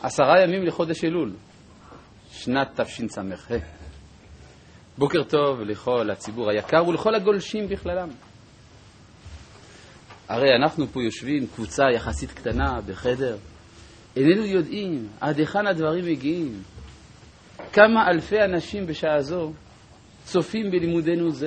10 ימים לחודש אלול, שנת תשס"ה. בוקר טוב לכל הציבור היקר ולכל הגולשים בכללם. הרי אנחנו פה יושבים קבוצה יחסית קטנה בחדר, איננו יודעים עד היכן הדברים מגיעים. כמה אלפי אנשים בשעה זו צופים בלימודנו זה.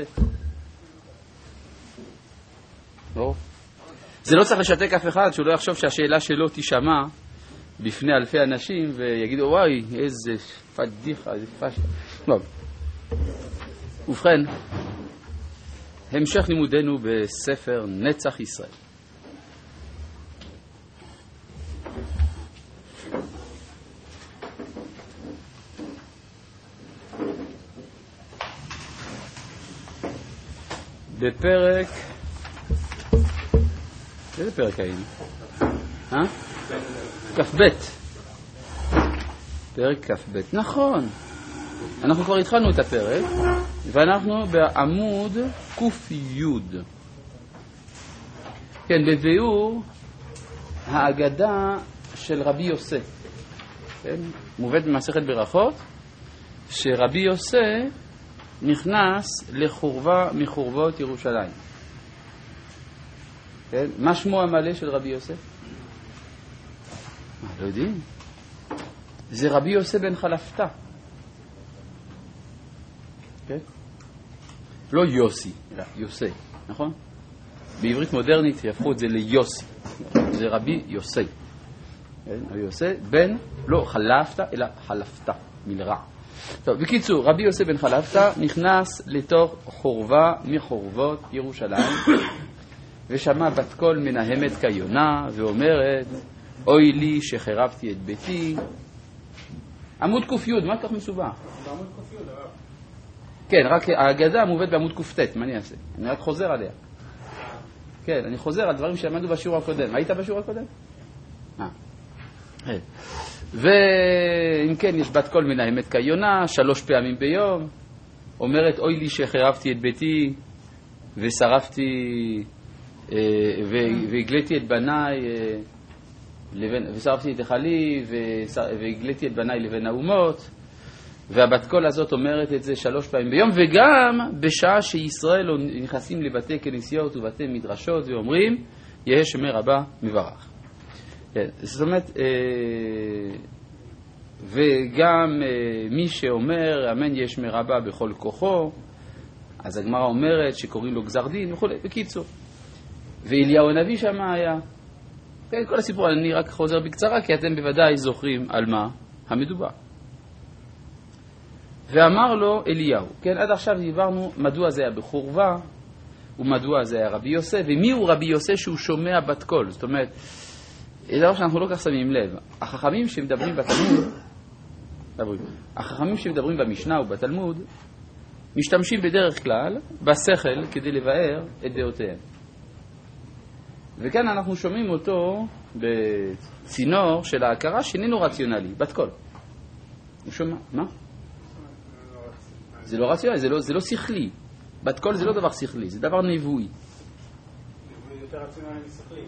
לא? זה לא צריך לשתק אף אחד, שהוא לא יחשוב שהשאלה שלו תשמע בפני אלפי אנשים ויגידו, וואי, איזה פדיחה, איזה פשטה. לא. ובכן, המשך לימודנו בספר נצח ישראל. בפרק... איזה פרק היינו? כ"ב. פרק כ"ב. נכון. אנחנו כבר התחלנו את הפרק, ואנחנו בעמוד ק"י. כן, בביאור האגדה של רבי יוסף. כן? מובאת במסכת ברכות, שרבי יוסף נכנס לחורבה מחורבות ירושלים. כן? מה שמו המלא של רבי יוסף? לא יודעים. זה רבי יוסף בן חלפתא. כן? לא יוסי, אלא יוסי, נכון? בעברית מודרנית יהפכו את זה ליוסי. זה רבי יוסי. כן? רבי יוסי בן, לא חלפתא, אלא חלפתא, מלרע. טוב, בקיצור, רבי יוסף בן חלפתא נכנס לתוך חורבה מחורבות ירושלים, ושמע בת קול מנהמת כיונה ואומרת, אוי לי שחרבתי את ביתי. עמוד ק"י, מה כך מסובך? בעמוד ק"י, הרב. כן, רק ההגדה מובאת בעמוד ק"ט, מה אני אעשה? אני רק חוזר עליה. כן, אני חוזר על דברים שלמדנו בשיעור הקודם. היית בשיעור הקודם? ואם כן, יש בת קול מנהמת כיונה, 3 פעמים ביום, אומרת, אוי לי שחרבתי את ביתי ושרפתי והגליתי את בניי ושרפתי את החלי והגליתי את בניי לבין האומות. והבת קול הזאת אומרת את זה 3 פעמים ביום, וגם בשעה שישראל נכנסים לבתי כנסיות ובתי מדרשות ואומרים, יהא שמי רבה מברך. זאת אומרת, וגם מי שאומר אמן יהא שמי רבה בכל כוחו, אז הגמרא אומרת שקוראים לו גזר דין וכו'. בקיצור, ואליהו הנביא שם היה. כן, כל הסיפור, אני רק חוזר בקצרה, כי אתם בוודאי זוכרים על מה המדובר. ואמר לו אליהו, כן, עד עכשיו דיברנו מדוע זה היה בחורבה, ומדוע זה היה רבי יוסף, ומי הוא רבי יוסף שהוא שומע בת קול. זאת אומרת, זה דבר שאנחנו לא כך שמים לב. החכמים שמדברים בתלמוד, החכמים שמדברים במשנה ובתלמוד, משתמשים בדרך כלל בשכל כדי לבאר את דעותיהם. וכאן אנחנו שומעים אותו בצינור של ההכרה שאיננו רציונלי, בת קול. הוא שומע, מה? זה לא רציונלי, זה לא שכלי. בת קול זה לא דבר שכלי, זה דבר נבואי. נבואי יותר רציונלי משכלי.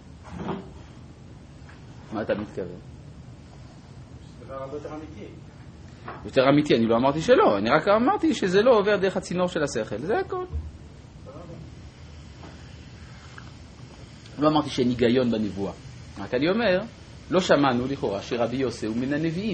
מה אתה מתכוון? זה דבר הרבה יותר אמיתי. יותר אמיתי, אני לא אמרתי שלא, אני רק אמרתי שזה לא עובר דרך הצינור של השכל, זה הכל. לא אמרתי שאין היגיון בנבואה. רק אני אומר, לא שמענו לכאורה שרבי יוסף הוא מן הנביאים.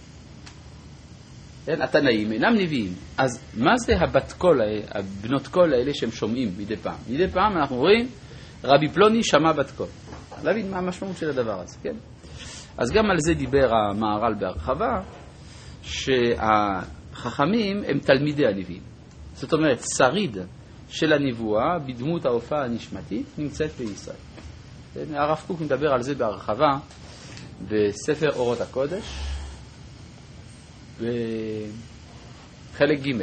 התנאים אינם נביאים. אז מה זה הבת קול, הבנות קול האלה שהם שומעים מדי פעם? מדי פעם אנחנו רואים, רבי פלוני שמע בת קול. להבין מה המשמעות של הדבר הזה, כן? אז גם על זה דיבר המהר"ל בהרחבה, שהחכמים הם תלמידי הנביאים. זאת אומרת, שריד של הנבואה בדמות ההופעה הנשמתית נמצאת בישראל. הרב קוק מדבר על זה בהרחבה בספר אורות הקודש בחלק ג'.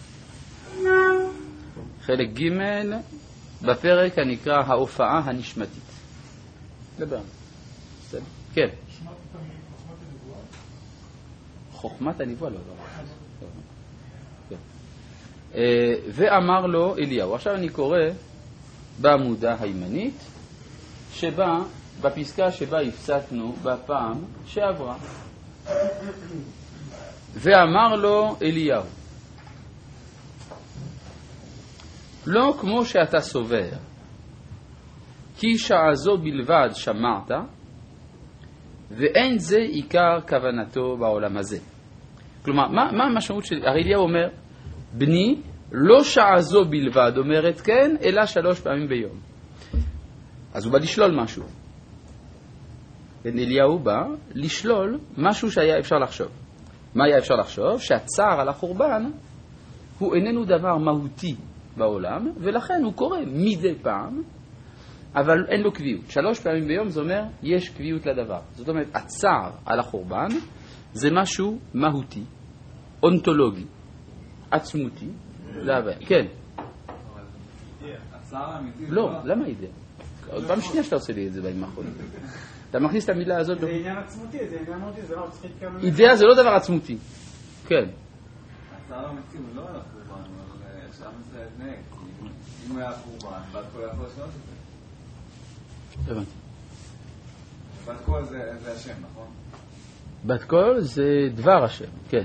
חלק ג' בפרק הנקרא ההופעה הנשמתית. דבר. כן. חוכמת הנבואה לא. ואמר לו אליהו. עכשיו אני קורא בעמודה הימנית שבה בפסקה שבה הפסקנו בפעם שעברה. ואמר לו אליהו, לא כמו שאתה סובר, כי שעה זו בלבד שמעת, ואין זה עיקר כוונתו בעולם הזה. כלומר, מה המשמעות של... הרי אליהו אומר, בני, לא שעה זו בלבד אומרת כן, אלא 3 פעמים ביום. אז הוא בא לשלול משהו. אליהו בא לשלול משהו שהיה אפשר לחשוב. מה היה אפשר לחשוב? שהצער על החורבן הוא איננו דבר מהותי בעולם, ולכן הוא קורה מדי פעם, אבל אין לו קביעות. 3 פעמים ביום זה אומר, יש קביעות לדבר. זאת אומרת, הצער על החורבן זה משהו מהותי, אונתולוגי, עצמותי. זה הבעיה. כן. הצער האמיתי... לא, למה אידאה? פעם שנייה שאתה עושה לי את זה בימים האחרונים. אתה מכניס את המילה הזאת... זה עניין עצמותי, זה עניין מהותי, זה לא צריך כמה... אידאה זה לא דבר עצמותי. כן. הצער האמיתי הוא לא על החורבן, אבל שם זה התנהג. אם הוא היה חורבן, בת קול יכול לשנות את זה. הבנתי. בת קול זה השם, נכון? בת קול זה דבר השם, כן.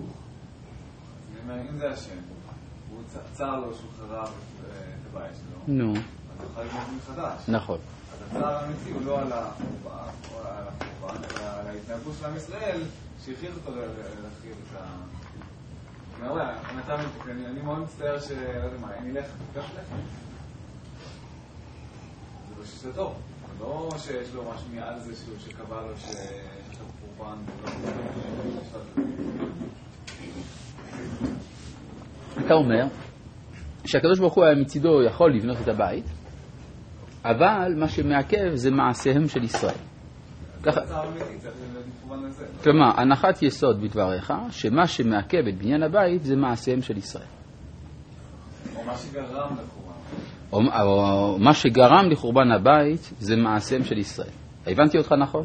אם זה השם, הוא צער לו שהוא חרב את הבית שלו. נו. אז הוא יכול לבנות מחדש. נכון. אז הצער האמיתי הוא לא על החורבן, אלא על ההתנהגות של עם ישראל, שהכריח אותו להכריב את ה... אני מאוד מצטער ש... לא יודע מה, אני אלך, תיקח לך. זה לא שזה טוב. לא שיש לו משהו מעל זה שקבע לו שיש לו חורבן אתה אומר שהקדוש ברוך הוא מצידו יכול לבנות את הבית, אבל מה שמעכב זה מעשיהם של ישראל. כלומר, הנחת יסוד בדבריך, שמה שמעכב את בניין הבית זה מעשיהם של ישראל. או מה שגרם לחורבן. או מה שגרם לחורבן הבית זה מעשיהם של ישראל. הבנתי אותך נכון?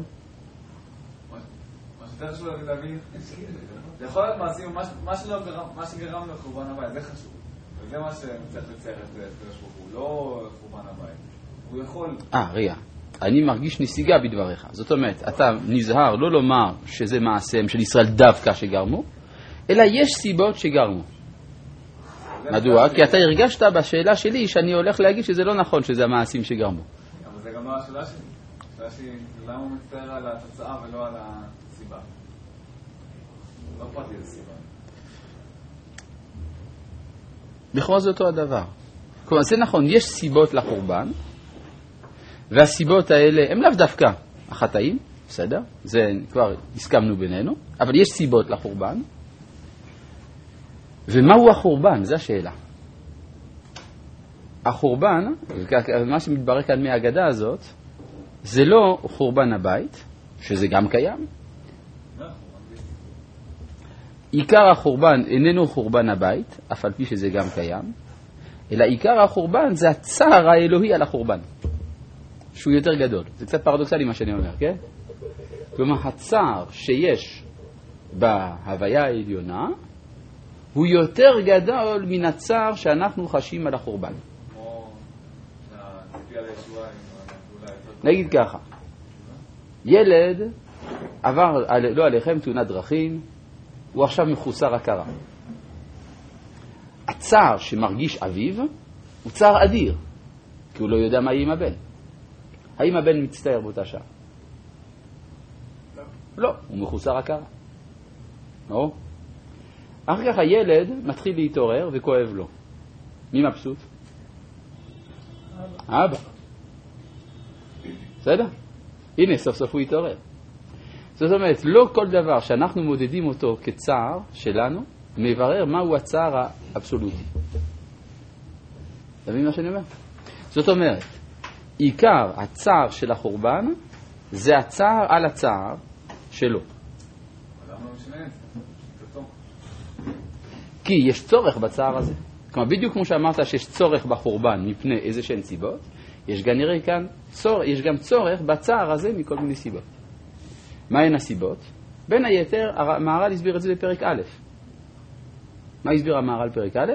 מה שיותר חשוב להבין, זה יכול להיות מעשים, מה שגרם לחורבן הבית, זה חשוב. וזה מה שצריך לצייר את הקדוש ברוך הוא, לא חורבן הבית. הוא יכול... רגע. אני מרגיש נסיגה בדבריך. זאת אומרת, אתה נזהר לא לומר שזה מעשיהם של ישראל דווקא שגרמו, אלא יש סיבות שגרמו. מדוע? כי אתה הרגשת בשאלה שלי שאני הולך להגיד שזה לא נכון שזה המעשים שגרמו. אבל זה גם לא השאלה שלי. השאלה שלי, למה הוא מצטער על התוצאה ולא על הסיבה? לא פרטי איזה סיבה. בכל זה אותו הדבר. כלומר, זה נכון, יש סיבות לחורבן, והסיבות האלה הם לאו דווקא החטאים, בסדר? זה כבר הסכמנו בינינו, אבל יש סיבות לחורבן. ומהו החורבן? זו השאלה. החורבן, מה שמתברר כאן מהאגדה הזאת, זה לא חורבן הבית, שזה גם קיים. עיקר החורבן איננו חורבן הבית, אף על פי שזה גם קיים, אלא עיקר החורבן זה הצער האלוהי על החורבן, שהוא יותר גדול. זה קצת פרדוקסלי מה שאני אומר, כן? כלומר, הצער שיש בהוויה העליונה הוא יותר גדול מן הצער שאנחנו חשים על החורבן. כמו הציפייה לישועה, נגיד ככה, ילד עבר, לא עליכם, תאונת דרכים, הוא עכשיו מחוסר הכרה. הצער שמרגיש אביו הוא צער אדיר, כי הוא לא יודע מה יהיה עם הבן. האם הבן מצטער באותה שעה? לא, הוא מחוסר הכרה. לא? אחר כך הילד מתחיל להתעורר וכואב לו. מי מבסוט? אבא. בסדר? הנה, סוף סוף הוא התעורר. זאת אומרת, לא כל דבר שאנחנו מודדים אותו כצער שלנו, מברר מהו הצער האבסולוטי. אתה מבין מה שאני אומר? זאת אומרת, עיקר הצער של החורבן זה הצער על הצער שלו. למה לא משנה את זה? כי יש צורך בצער הזה. כלומר, בדיוק כמו שאמרת שיש צורך בחורבן מפני איזה שהן סיבות, יש כנראה כאן יש גם צורך בצער הזה מכל מיני סיבות. מהן הסיבות? בין היתר, המהר"ל הסביר את זה בפרק א'. מה הסביר המהר"ל בפרק א'?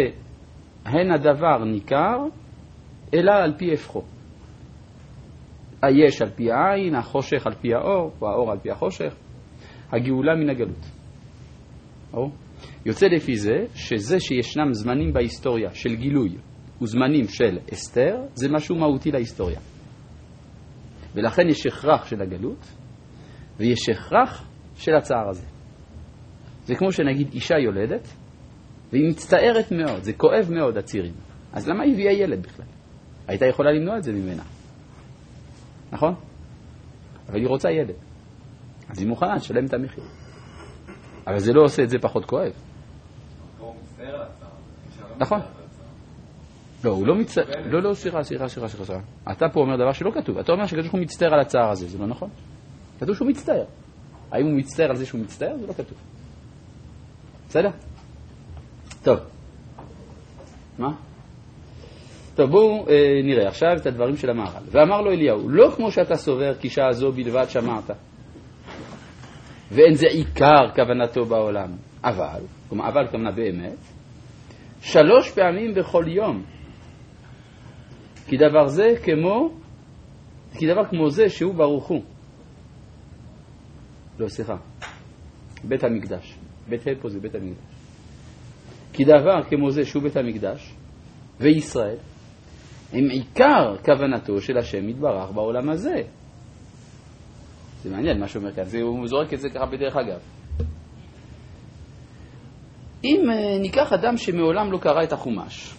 שהן הדבר ניכר, אלא על פי הפכו. היש על פי העין, החושך על פי האור, או האור על פי החושך, הגאולה מן הגלות. יוצא לפי זה שזה שישנם זמנים בהיסטוריה של גילוי וזמנים של אסתר, זה משהו מהותי להיסטוריה. ולכן יש הכרח של הגלות ויש הכרח של הצער הזה. זה כמו שנגיד אישה יולדת והיא מצטערת מאוד, זה כואב מאוד הצירים. אז למה היא הביאה ילד בכלל? הייתה יכולה למנוע את זה ממנה. נכון? אבל היא רוצה ילד. אז היא מוכנה לשלם את המחיר. אבל זה לא עושה את זה פחות כואב. הוא מצטער על הצער. נכון. לא, הוא לא מצטער. לא, סליחה. אתה פה אומר דבר שלא כתוב. אתה אומר שכתוב שהוא מצטער על הצער הזה. זה לא נכון. כתוב שהוא מצטער. האם הוא מצטער על זה שהוא מצטער? זה לא כתוב. בסדר? טוב. מה? טוב, בואו נראה עכשיו את הדברים של המהר"ל. ואמר לו אליהו, לא כמו שאתה סובר כי שעה זו בלבד שמעת, ואין זה עיקר כוונתו בעולם, אבל כמובן באמת, 3 פעמים בכל יום, כי דבר כמו זה שהוא ברוך הוא. לא, סליחה. בית המקדש. בית פה זה בית המקדש. כי דבר כמו זה שהוא בית המקדש, וישראל, הם עיקר כוונתו של השם יתברך בעולם הזה. זה מעניין מה שאומר כאן, הוא זורק את זה ככה בדרך אגב. אם ניקח אדם שמעולם לא קרא את החומש,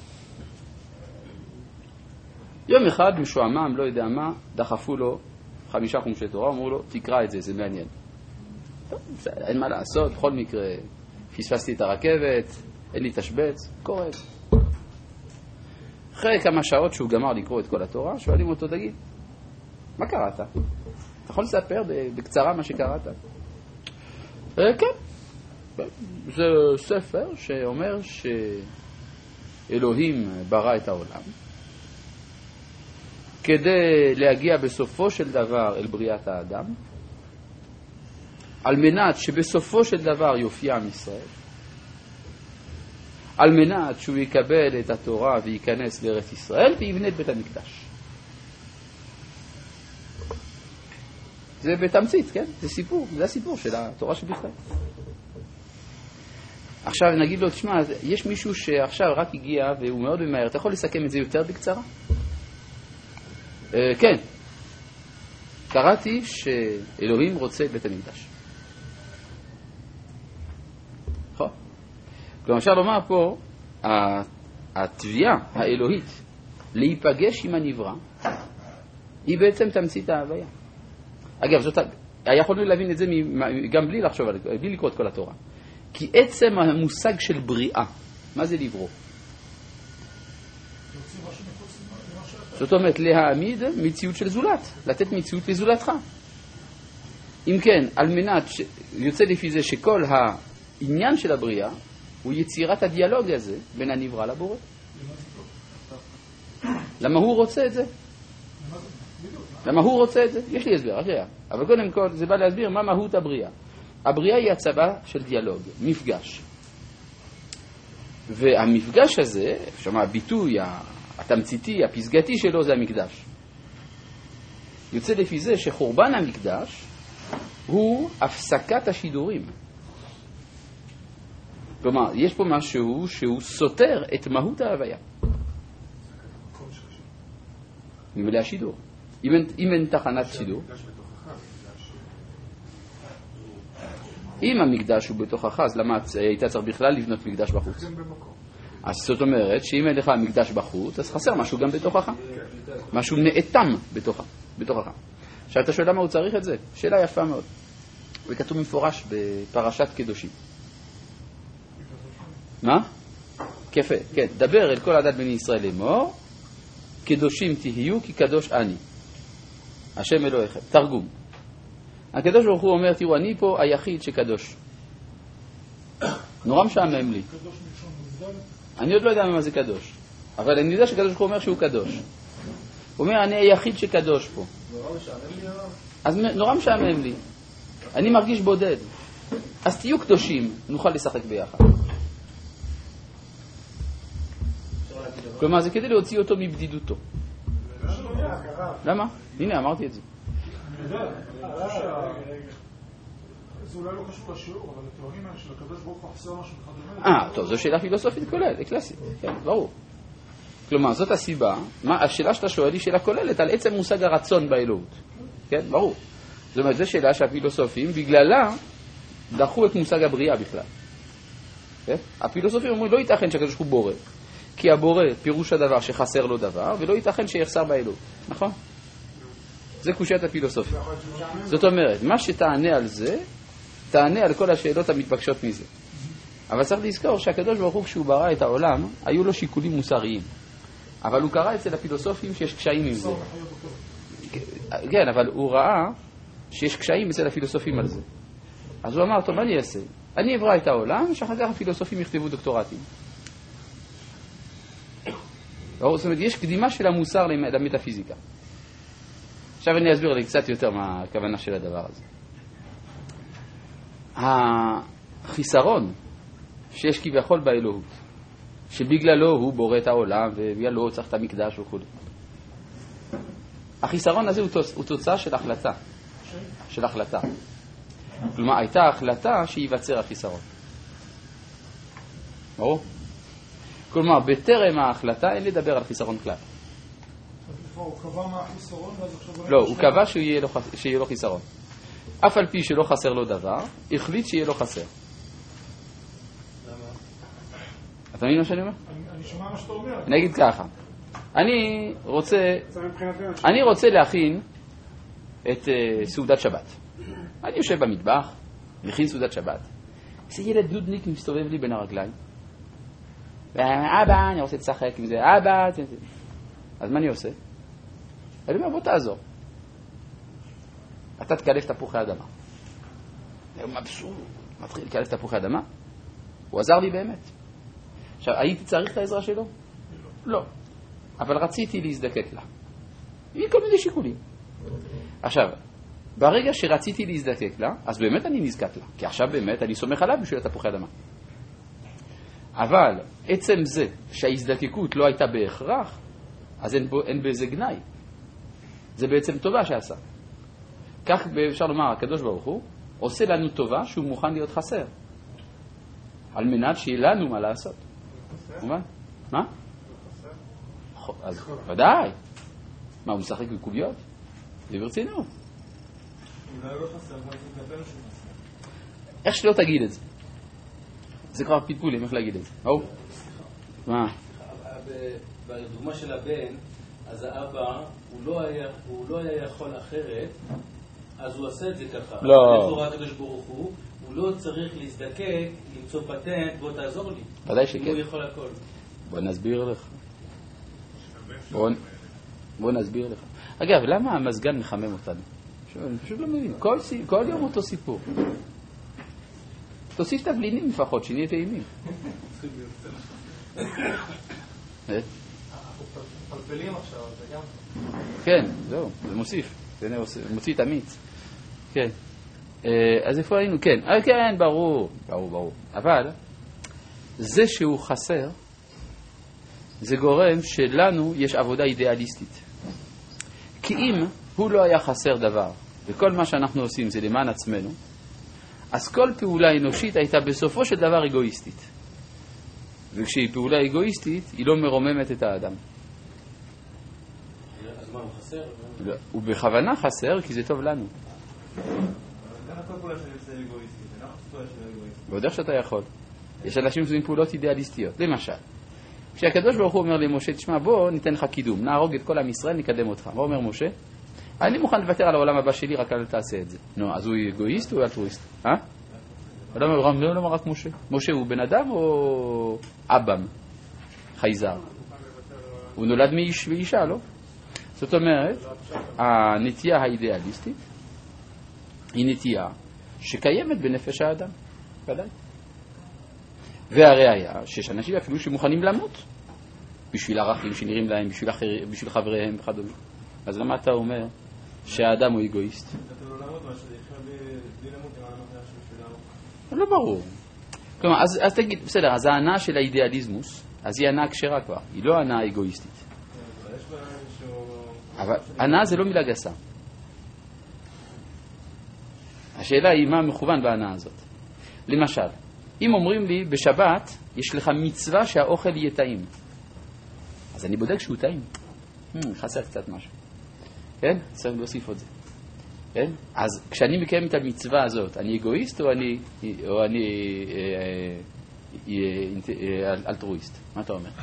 יום אחד משועמם, לא יודע מה, דחפו לו 5 חומשי תורה, אמרו לו, תקרא את זה, זה מעניין. טוב, אין מה לעשות, בכל מקרה, פספסתי את הרכבת, אין לי תשבץ, קורה. אחרי כמה שעות שהוא גמר לקרוא את כל התורה, שואלים אותו, תגיד, מה קראת? אתה יכול לספר בקצרה מה שקראת? כן. זה ספר שאומר שאלוהים ברא את העולם כדי להגיע בסופו של דבר אל בריאת האדם, על מנת שבסופו של דבר יופיע עם ישראל, על מנת שהוא יקבל את התורה וייכנס לארץ ישראל ויבנה את בית המקדש. זה בתמצית, כן? זה הסיפור של התורה שבכלל. עכשיו נגיד לו, תשמע, יש מישהו שעכשיו רק הגיע והוא מאוד ממהר, אתה יכול לסכם את זה יותר בקצרה? כן. קראתי שאלוהים רוצה את בית המקדש. נכון? כלומר, אפשר לומר פה, התביעה האלוהית להיפגש עם הנברא היא בעצם תמצית ההוויה. אגב, יכולנו להבין את זה גם בלי לחשוב על זה, בלי לקרוא את כל התורה. כי עצם המושג של בריאה, מה זה לברוא? זאת אומרת, להעמיד מציאות של זולת, לתת מציאות לזולתך. אם כן, על מנת, יוצא לפי זה שכל העניין של הבריאה הוא יצירת הדיאלוג הזה בין הנברא לבורא. למה הוא רוצה את זה? למה הוא רוצה את זה? יש לי הסבר, אבל קודם כל זה בא להסביר מה מהות הבריאה. הבריאה היא הצבה של דיאלוג, מפגש. והמפגש הזה, שמה הביטוי התמציתי, הפסגתי שלו זה המקדש. יוצא לפי זה שחורבן המקדש הוא הפסקת השידורים. כלומר, יש פה משהו שהוא סותר את מהות ההוויה. ממלא השידור. אם אין תחנת שידור. אם המקדש הוא בתוכך, אז למה היית צריך בכלל לבנות מקדש בחוץ? אז זאת אומרת שאם אין לך מקדש בחוץ, אז חסר משהו גם בתוכך. משהו נאטם בתוכך. עכשיו אתה שואל למה הוא צריך את זה? שאלה יפה מאוד. וכתוב מפורש בפרשת קדושים. מה? כפה, כן. דבר אל כל עדת בני ישראל לאמור, קדושים תהיו כי קדוש אני. השם אלוהיכם. תרגום. הקדוש ברוך הוא אומר, תראו, אני פה היחיד שקדוש. נורא משעמם לי. אני עוד לא יודע מה זה קדוש. אבל אני יודע שקדוש ברוך הוא אומר שהוא קדוש. הוא אומר, אני היחיד שקדוש פה. אז נורא משעמם לי. אני מרגיש בודד. אז תהיו קדושים, נוכל לשחק ביחד. כלומר, זה כדי להוציא אותו מבדידותו. למה? הנה, אמרתי את זה. אני יודע, אני חושב זה אולי לא קשור לשיעור, אבל התיאורים האלה של הקדוש ברוך הוא חסר משהו וכדומה. טוב, זו שאלה פילוסופית כוללת, קלאסית, כן, ברור. כלומר, זאת הסיבה, השאלה שאתה שואל היא שאלה כוללת על עצם מושג הרצון באלוהות. כן, ברור. זאת אומרת, זו שאלה שהפילוסופים, בגללה, דחו את מושג הבריאה בכלל. כן? הפילוסופים אומרים, לא ייתכן שהקדוש ברוך הוא בורא, כי הבורא פירוש הדבר שחסר לו דבר, ולא ייתכן שיחסר באלוהות. נכון? זה קושיית הפילוסופיה. זאת אומרת, מה שתענה על זה, תענה על כל השאלות המתבקשות מזה. אבל צריך לזכור שהקדוש ברוך הוא כשהוא ברא את העולם, היו לו שיקולים מוסריים. אבל הוא קרא אצל הפילוסופים שיש קשיים עם זה. כן, אבל הוא ראה שיש קשיים אצל הפילוסופים על זה. אז הוא אמר, טוב, מה אני אעשה? אני אברא את העולם, שאחר כך הפילוסופים יכתבו דוקטורטים. זאת אומרת, יש קדימה של המוסר למטאפיזיקה. עכשיו אני אסביר לי קצת יותר מה הכוונה של הדבר הזה. החיסרון שיש כביכול באלוהות, שבגללו הוא בורא את העולם ובגללו הוא צריך את המקדש וכו'. החיסרון הזה הוא תוצאה של החלטה. של החלטה. כלומר, הייתה החלטה שיווצר החיסרון. ברור? כלומר, בטרם ההחלטה אין לדבר על חיסרון כלל. הוא קבע מה החיסרון ואז עכשיו... לא, הוא קבע שיהיה לו חיסרון. אף על פי שלא חסר לו דבר, החליט שיהיה לו חסר. למה? אתה מבין מה שאני אומר? אני שומע מה שאתה אומר. אני אגיד ככה. אני רוצה להכין את סעודת שבת. אני יושב במטבח, מכין סעודת שבת. איזה ילד נודניק מסתובב לי בין הרגליים. אבא, אני רוצה לשחק עם זה. אבא, אז מה אני עושה? אני אומר, בוא תעזור. אתה תקלף תפוחי אדמה. הוא מבסוט, מתחיל לקלף תפוחי אדמה. הוא עזר לי באמת. עכשיו, הייתי צריך את העזרה שלו? לא. אבל רציתי להזדקק לה. עם כל מיני שיקולים. עכשיו, ברגע שרציתי להזדקק לה, אז באמת אני נזקק לה. כי עכשיו באמת אני סומך עליו בשביל התפוחי אדמה. אבל עצם זה שההזדקקות לא הייתה בהכרח, אז אין בזה גנאי. זה בעצם טובה שעשה. כך אפשר לומר, הקדוש ברוך הוא עושה לנו טובה שהוא מוכן להיות חסר. על מנת שיהיה לנו מה לעשות. מה? אז ודאי. מה, הוא משחק בקוביות? זה ברצינות. אולי לא חסר, אבל זה מדבר שהוא חסר. איך שלא תגיד את זה. זה כבר פיתפולים, איך להגיד את זה. מה? בדוגמה של הבן, אז האבא, הוא לא היה יכול אחרת, אז הוא עשה את זה ככה. לא. בתורה הקדוש ברוך הוא לא צריך להזדקק, למצוא פטנט, בוא תעזור לי. ודאי שכן. הוא יכול הכל. בוא נסביר לך. בוא נסביר לך. אגב, למה המזגן מחמם אותנו? אני פשוט לא מבין. כל יום אותו סיפור. תוסיף את הבלינים לפחות, שנהיה טעימים. פלפלים עכשיו, זה גם... כן, זהו, זה מוסיף. זה מוציא את המיץ. כן. אז איפה היינו? כן. כן, ברור. אבל זה שהוא חסר, זה גורם שלנו יש עבודה אידיאליסטית. כי אם הוא לא היה חסר דבר, וכל מה שאנחנו עושים זה למען עצמנו, אז כל פעולה אנושית הייתה בסופו של דבר אגואיסטית. וכשהיא פעולה אגואיסטית, היא לא מרוממת את האדם. אז מה, הוא חסר? הוא בכוונה חסר, כי זה טוב לנו. אבל זה כל פעולה של אגואיסטית, זה לא פעולה של אגואיסטית. ועוד איך שאתה יכול. יש אנשים שעושים פעולות אידיאליסטיות. למשל, כשהקדוש ברוך הוא אומר למשה, תשמע, בוא ניתן לך קידום, נהרוג את כל עם ישראל, נקדם אותך. מה אומר משה? אני מוכן לוותר על העולם הבא שלי, רק אל תעשה את זה. נו, אז הוא אגואיסט או אלטרואיסט? לא רק משה. משה הוא בן אדם או אבם? חייזר. הוא נולד מאיש ואישה, לא? זאת אומרת, הנטייה האידיאליסטית היא נטייה שקיימת בנפש האדם. ודאי. והראיה שיש אנשים אפילו שמוכנים למות בשביל ערכים שנראים להם, בשביל חבריהם וכדומה. אז למה אתה אומר שהאדם הוא אגואיסט? אתה לא למות משהו, זה יכול בלי למות עם הענות משהו שלנו. לא ברור. כלומר, אז תגיד, בסדר, אז ההנאה של האידיאליזמוס, אז היא הנאה כשרה כבר, היא לא הנאה אגואיסטית. יש בה איזשהו אבל הנאה זה לא מילה גסה. השאלה היא מה מכוון בהנאה הזאת. למשל, אם אומרים לי בשבת יש לך מצווה שהאוכל יהיה טעים, אז אני בודק שהוא טעים. חסר קצת משהו. כן? צריך להוסיף עוד זה. כן? אז כשאני מקיים את המצווה הזאת, אני אגואיסט או אני אלטרואיסט? מה אתה אומר?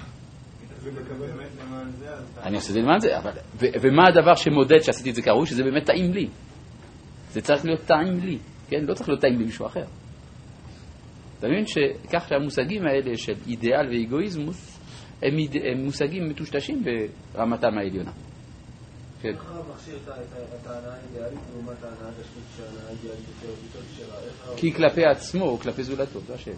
אני עושה את זה למען זה, ומה הדבר שמודד שעשיתי את זה כראוי? שזה באמת טעים לי. זה צריך להיות טעים לי, כן? לא צריך להיות טעים למישהו אחר. אתה מבין שכך שהמושגים האלה של אידיאל ואגואיזמוס הם מושגים מטושטשים ברמתם העליונה. כן. איך הרב מכשיר את ההנאה האידיאלית לעומת ההנאה הגשמית שההנאה האידיאלית יותר כשרה? כי כלפי עצמו או כלפי זולתו, זה השאלה.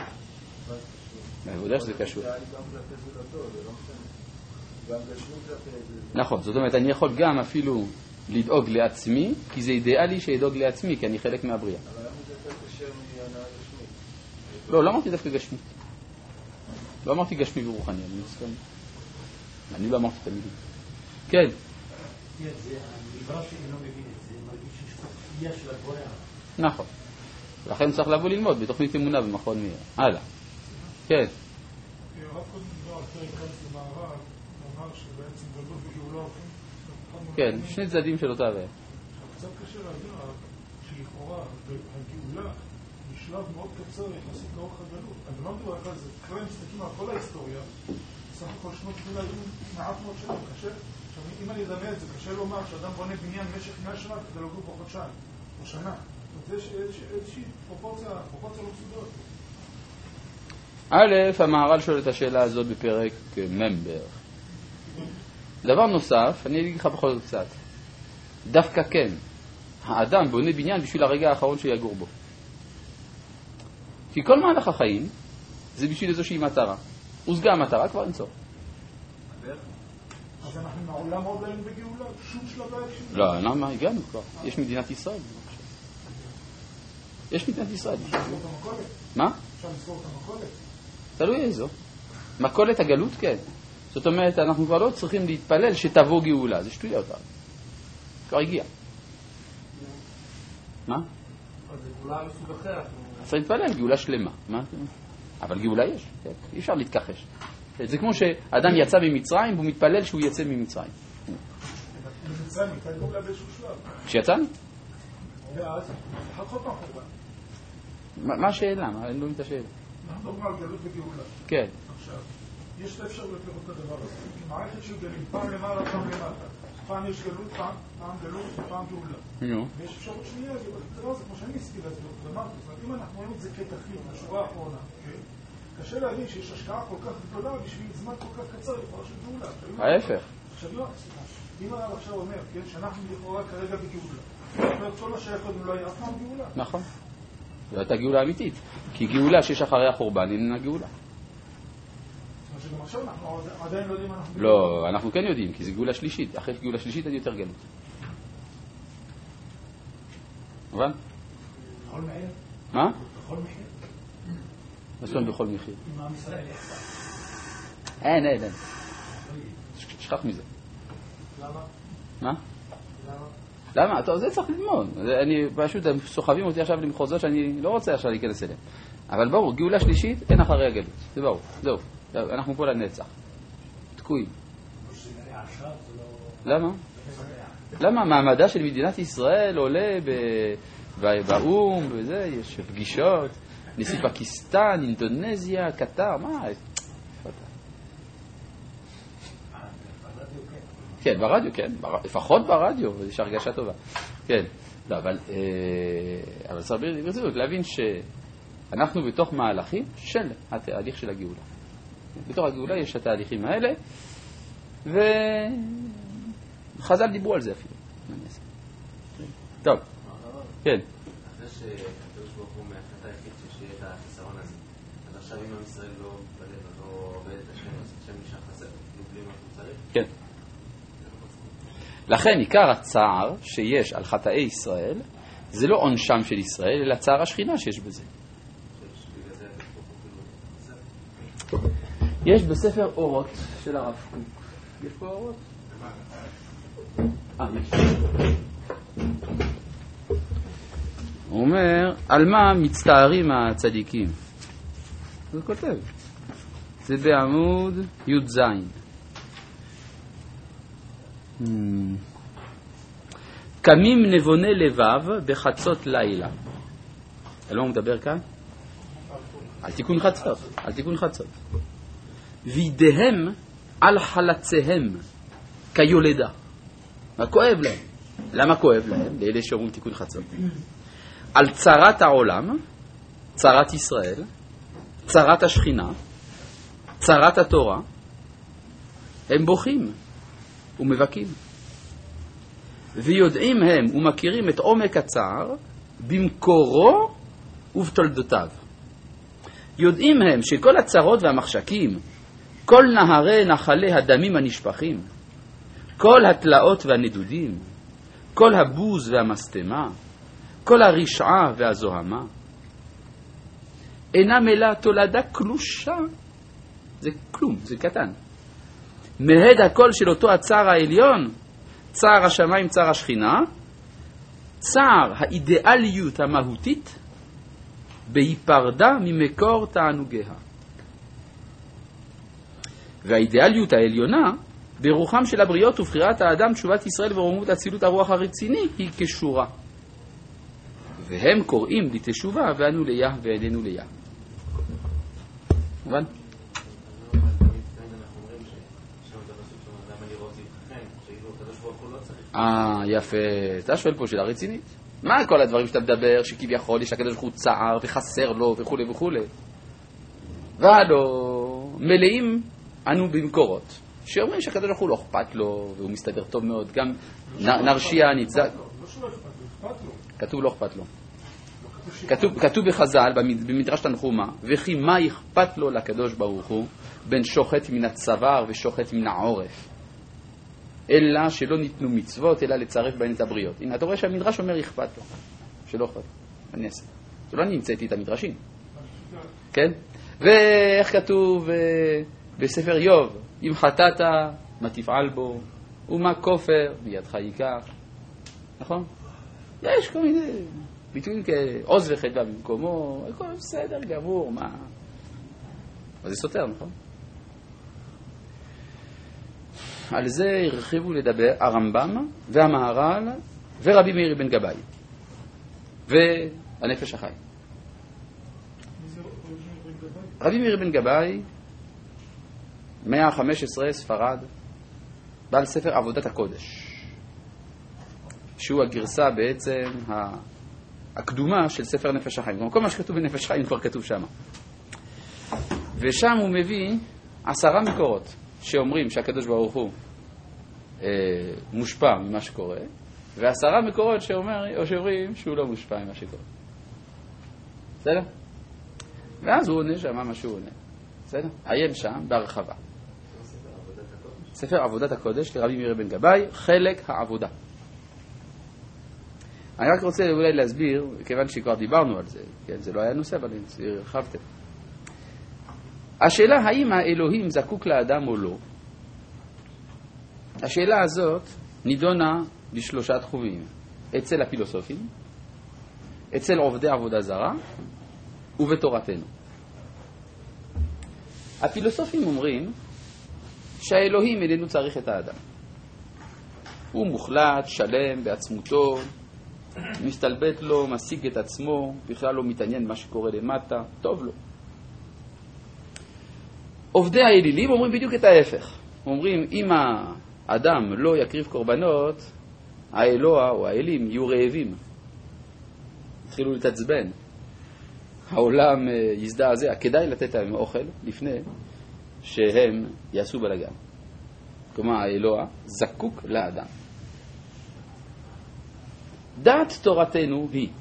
אני יודע שזה קשור. גם כלפי זולתו, זה לא משנה. גם גשמית כלפי... נכון, זאת אומרת, אני יכול גם אפילו לדאוג לעצמי, כי זה אידיאלי שידאוג לעצמי, כי אני חלק מהבריאה. אבל למה זה יותר קשר מהנאה גשמית? לא אמרתי דווקא גשמית. לא אמרתי גשמי ורוחני, אני מסכים. אני לא אמרתי את המילים. כן. הדבר שאני לא מבין את זה, מרגיש שיש פה כפייה של הבורא. נכון. לכן צריך לבוא ללמוד בתוכנית אמונה במכון מאיר. הלאה. כן. הרב קודם דיבר על פרק א' במערב, אמר שבעצם גלות וגאולה הולכים... כן, שני צדדים של אותה הבעיה. קצת קשה להגיד שלכאורה הגאולה היא שלב מאוד קצר יחסית לאורך הגלות. אני לא מדבר על זה, כלל מסתכלים על כל ההיסטוריה, סך הכל שנות גאולה היו מעט מאוד שנים, קשה. עכשיו, אם אני אדמה את זה, קשה לומר שאדם בונה בניין במשך 100 שנה כדי לגור פה חודשיים, או שנה. יש איזושהי פרופורציה לא מסודרת. א', המהר"ל שואל את השאלה הזאת בפרק ממבר. דבר נוסף, אני אגיד לך בכל זאת קצת. דווקא כן, האדם בונה בניין בשביל הרגע האחרון שיגור בו. כי כל מהלך החיים זה בשביל איזושהי מטרה. הושגה המטרה, כבר אין צורך. אז אנחנו מעולם עוד היינו בגאולה, שום שלב היה כשם. לא, למה? הגענו כבר. יש מדינת ישראל. יש מדינת ישראל. אפשר לסגור את המכולת? מה? אפשר לסגור את המכולת? תלוי איזו. מכולת הגלות, כן. זאת אומרת, אנחנו כבר לא צריכים להתפלל שתבוא גאולה. זה שטויות. כבר הגיע. מה? אז זה גאולה מסוג אחר. צריך להתפלל, גאולה שלמה. מה? אבל גאולה יש. כן. אי אפשר להתכחש. זה כמו שאדם יצא ממצרים והוא מתפלל שהוא יצא ממצרים. במצרים הייתה גאולה באיזשהו שלב. כשיצאנו? ואז, אחת עוד פעם חורבן. מה השאלה? אני לא מבין את השאלה. אנחנו מדברים על גלות וגאולה. כן. עכשיו, יש את האפשרויות לראות את הדבר הזה. מערכת של גלים, פעם למעלה, פעם למטה. פעם יש גלות, פעם גלות ופעם גאולה. ויש אפשרות שנייה, זה כמו שאני מסביר את זה, ואמרתי, זאת אומרת, אם אנחנו רואים את זה כתכלית, לשורה האחרונה, קשה להבין שיש השקעה כל כך גדולה בשביל זמן כל כך קצר לכאורה של גאולה. ההפך. עכשיו, אם הרב עכשיו אומר, שאנחנו לכאורה כרגע בגאולה, זאת אומרת, כל מה שהיה קודם לא היה אף פעם גאולה. נכון. זו הייתה גאולה אמיתית. כי גאולה שיש אחרי החורבן איננה גאולה. שגם עכשיו אנחנו עדיין לא יודעים אנחנו... לא, אנחנו כן יודעים, כי זה גאולה שלישית. אחרי גאולה שלישית אני יותר גלות. מובן? בכל מחיר? מה? בכל מחיר? מה זאת אומרת בכל מחיר? עם עם ישראל יחד. אין. שכח מזה. למה? מה? למה? טוב, זה צריך ללמוד. אני פשוט, הם סוחבים אותי עכשיו למחוזות שאני לא רוצה עכשיו להיכנס אליהם. אבל ברור, גאולה שלישית אין אחרי הגלות. זה ברור. זהו. אנחנו פה לנצח. תקועים. למה? למה? מעמדה של מדינת ישראל עולה באום וזה, יש פגישות, נשיא פקיסטן, אינדונזיה, קטר, מה? כן, ברדיו, כן. לפחות ברדיו, יש הרגשה טובה. כן. לא, אבל צריך ברצינות להבין שאנחנו בתוך מהלכים של התהליך של הגאולה. בתוך הגאולה יש התהליכים האלה, וחז"ל דיברו על זה אפילו. טוב, כן. אחרי שהקדוש ברוך הוא מהחלטה היחיד שיהיה את החיסרון הזה, אז עכשיו אם עם ישראל לא בלב, לא עובד את השם, אז השם נשאר חסר, בלי מה שהוא צריך? כן. לכן עיקר הצער שיש על חטאי ישראל, זה לא עונשם של ישראל, אלא צער השכינה שיש בזה. יש בספר אורות של הרב קוק. יש פה אורות? הוא אומר, על מה מצטערים הצדיקים? הוא כותב, זה בעמוד י"ז. קמים נבוני לבב בחצות לילה. על מה הוא מדבר כאן? על תיקון חצות. על תיקון חצות. וידיהם על חלציהם כיולדה. מה כואב להם? למה כואב להם? לאלה שאומרים תיקון חצות. על צרת העולם, צרת ישראל, צרת השכינה, צרת התורה, הם בוכים ומבכים. ויודעים הם ומכירים את עומק הצער במקורו ובתולדותיו. יודעים הם שכל הצרות והמחשקים, כל נהרי נחלי הדמים הנשפכים, כל התלאות והנדודים, כל הבוז והמסתמה, כל הרשעה והזוהמה, אינה מלה תולדה קלושה, זה כלום, זה קטן. מהד הכל של אותו הצער העליון, צער השמיים, צער השכינה, צער האידיאליות המהותית, בהיפרדה ממקור תענוגיה. והאידיאליות העליונה, ברוחם של הבריות ובחירת האדם, תשובת ישראל ורוממות אצילות הרוח הרציני, היא כשורה. והם קוראים לתשובה, ואנו ליה ועינינו ליה. מובן? יפה. אתה שואל פה שאלה רצינית. מה כל הדברים שאתה מדבר, שכביכול יש הקדוש ברוך הוא צער וחסר לו וכו' וכו'. והלא מלאים אנו במקורות שאומרים שהקדוש ברוך הוא לא אכפת לו והוא מסתדר טוב מאוד. גם נרשיע ניצד. כתוב לא אכפת לו. כתוב בחז"ל במדרש תנחומא, וכי מה אכפת לו לקדוש ברוך הוא בין שוחט מן הצוואר ושוחט מן העורף, אלא שלא ניתנו מצוות אלא לצרף בהן את הבריות. הנה אתה רואה שהמדרש אומר אכפת לו, שלא אכפת לו. אני אעשה, זה לא אני המצאתי את המדרשים, כן? ואיך כתוב בספר איוב, אם חטאת מה תפעל בו, ומה כופר בידך ייקח. נכון? יש כל מיני ביטויים כעוז וחדווה במקומו, הכל בסדר גמור, מה? אבל זה סותר, נכון? על זה הרחיבו לדבר הרמב"ם והמהר"ל ורבי מאיר בן גבאי והנפש החי. רבי מאיר בן גבאי 115 ספרד, בעל ספר עבודת הקודש, שהוא הגרסה בעצם הקדומה של ספר נפש החיים. כל מה שכתוב בנפש החיים כבר כתוב שם. ושם הוא מביא 10 מקורות שאומרים שהקדוש ברוך הוא מושפע ממה שקורה, ו10 מקורות שאומרים שהוא לא מושפע ממה שקורה. בסדר? ואז הוא עונה שם מה שהוא עונה. בסדר? עיין שם בהרחבה. ספר עבודת הקודש לרבי מאיר בן גבאי, חלק העבודה. אני רק רוצה אולי להסביר, כיוון שכבר דיברנו על זה, כן? זה לא היה נושא, אבל הרחבתם. השאלה האם האלוהים זקוק לאדם או לא, השאלה הזאת נידונה ב3 תחומים. אצל הפילוסופים, אצל עובדי עבודה זרה ובתורתנו. הפילוסופים אומרים שהאלוהים איננו צריך את האדם. הוא מוחלט, שלם בעצמותו, מסתלבט לו, משיג את עצמו, בכלל לא מתעניין מה שקורה למטה, טוב לו. עובדי האלילים אומרים בדיוק את ההפך. אומרים, אם האדם לא יקריב קורבנות, האלוה או האלים יהיו רעבים. התחילו לתעצבן. העולם יזדעזע. כדאי לתת להם אוכל לפני שהם יעשו בלגן. כלומר, האלוה זקוק לאדם. דעת תורתנו היא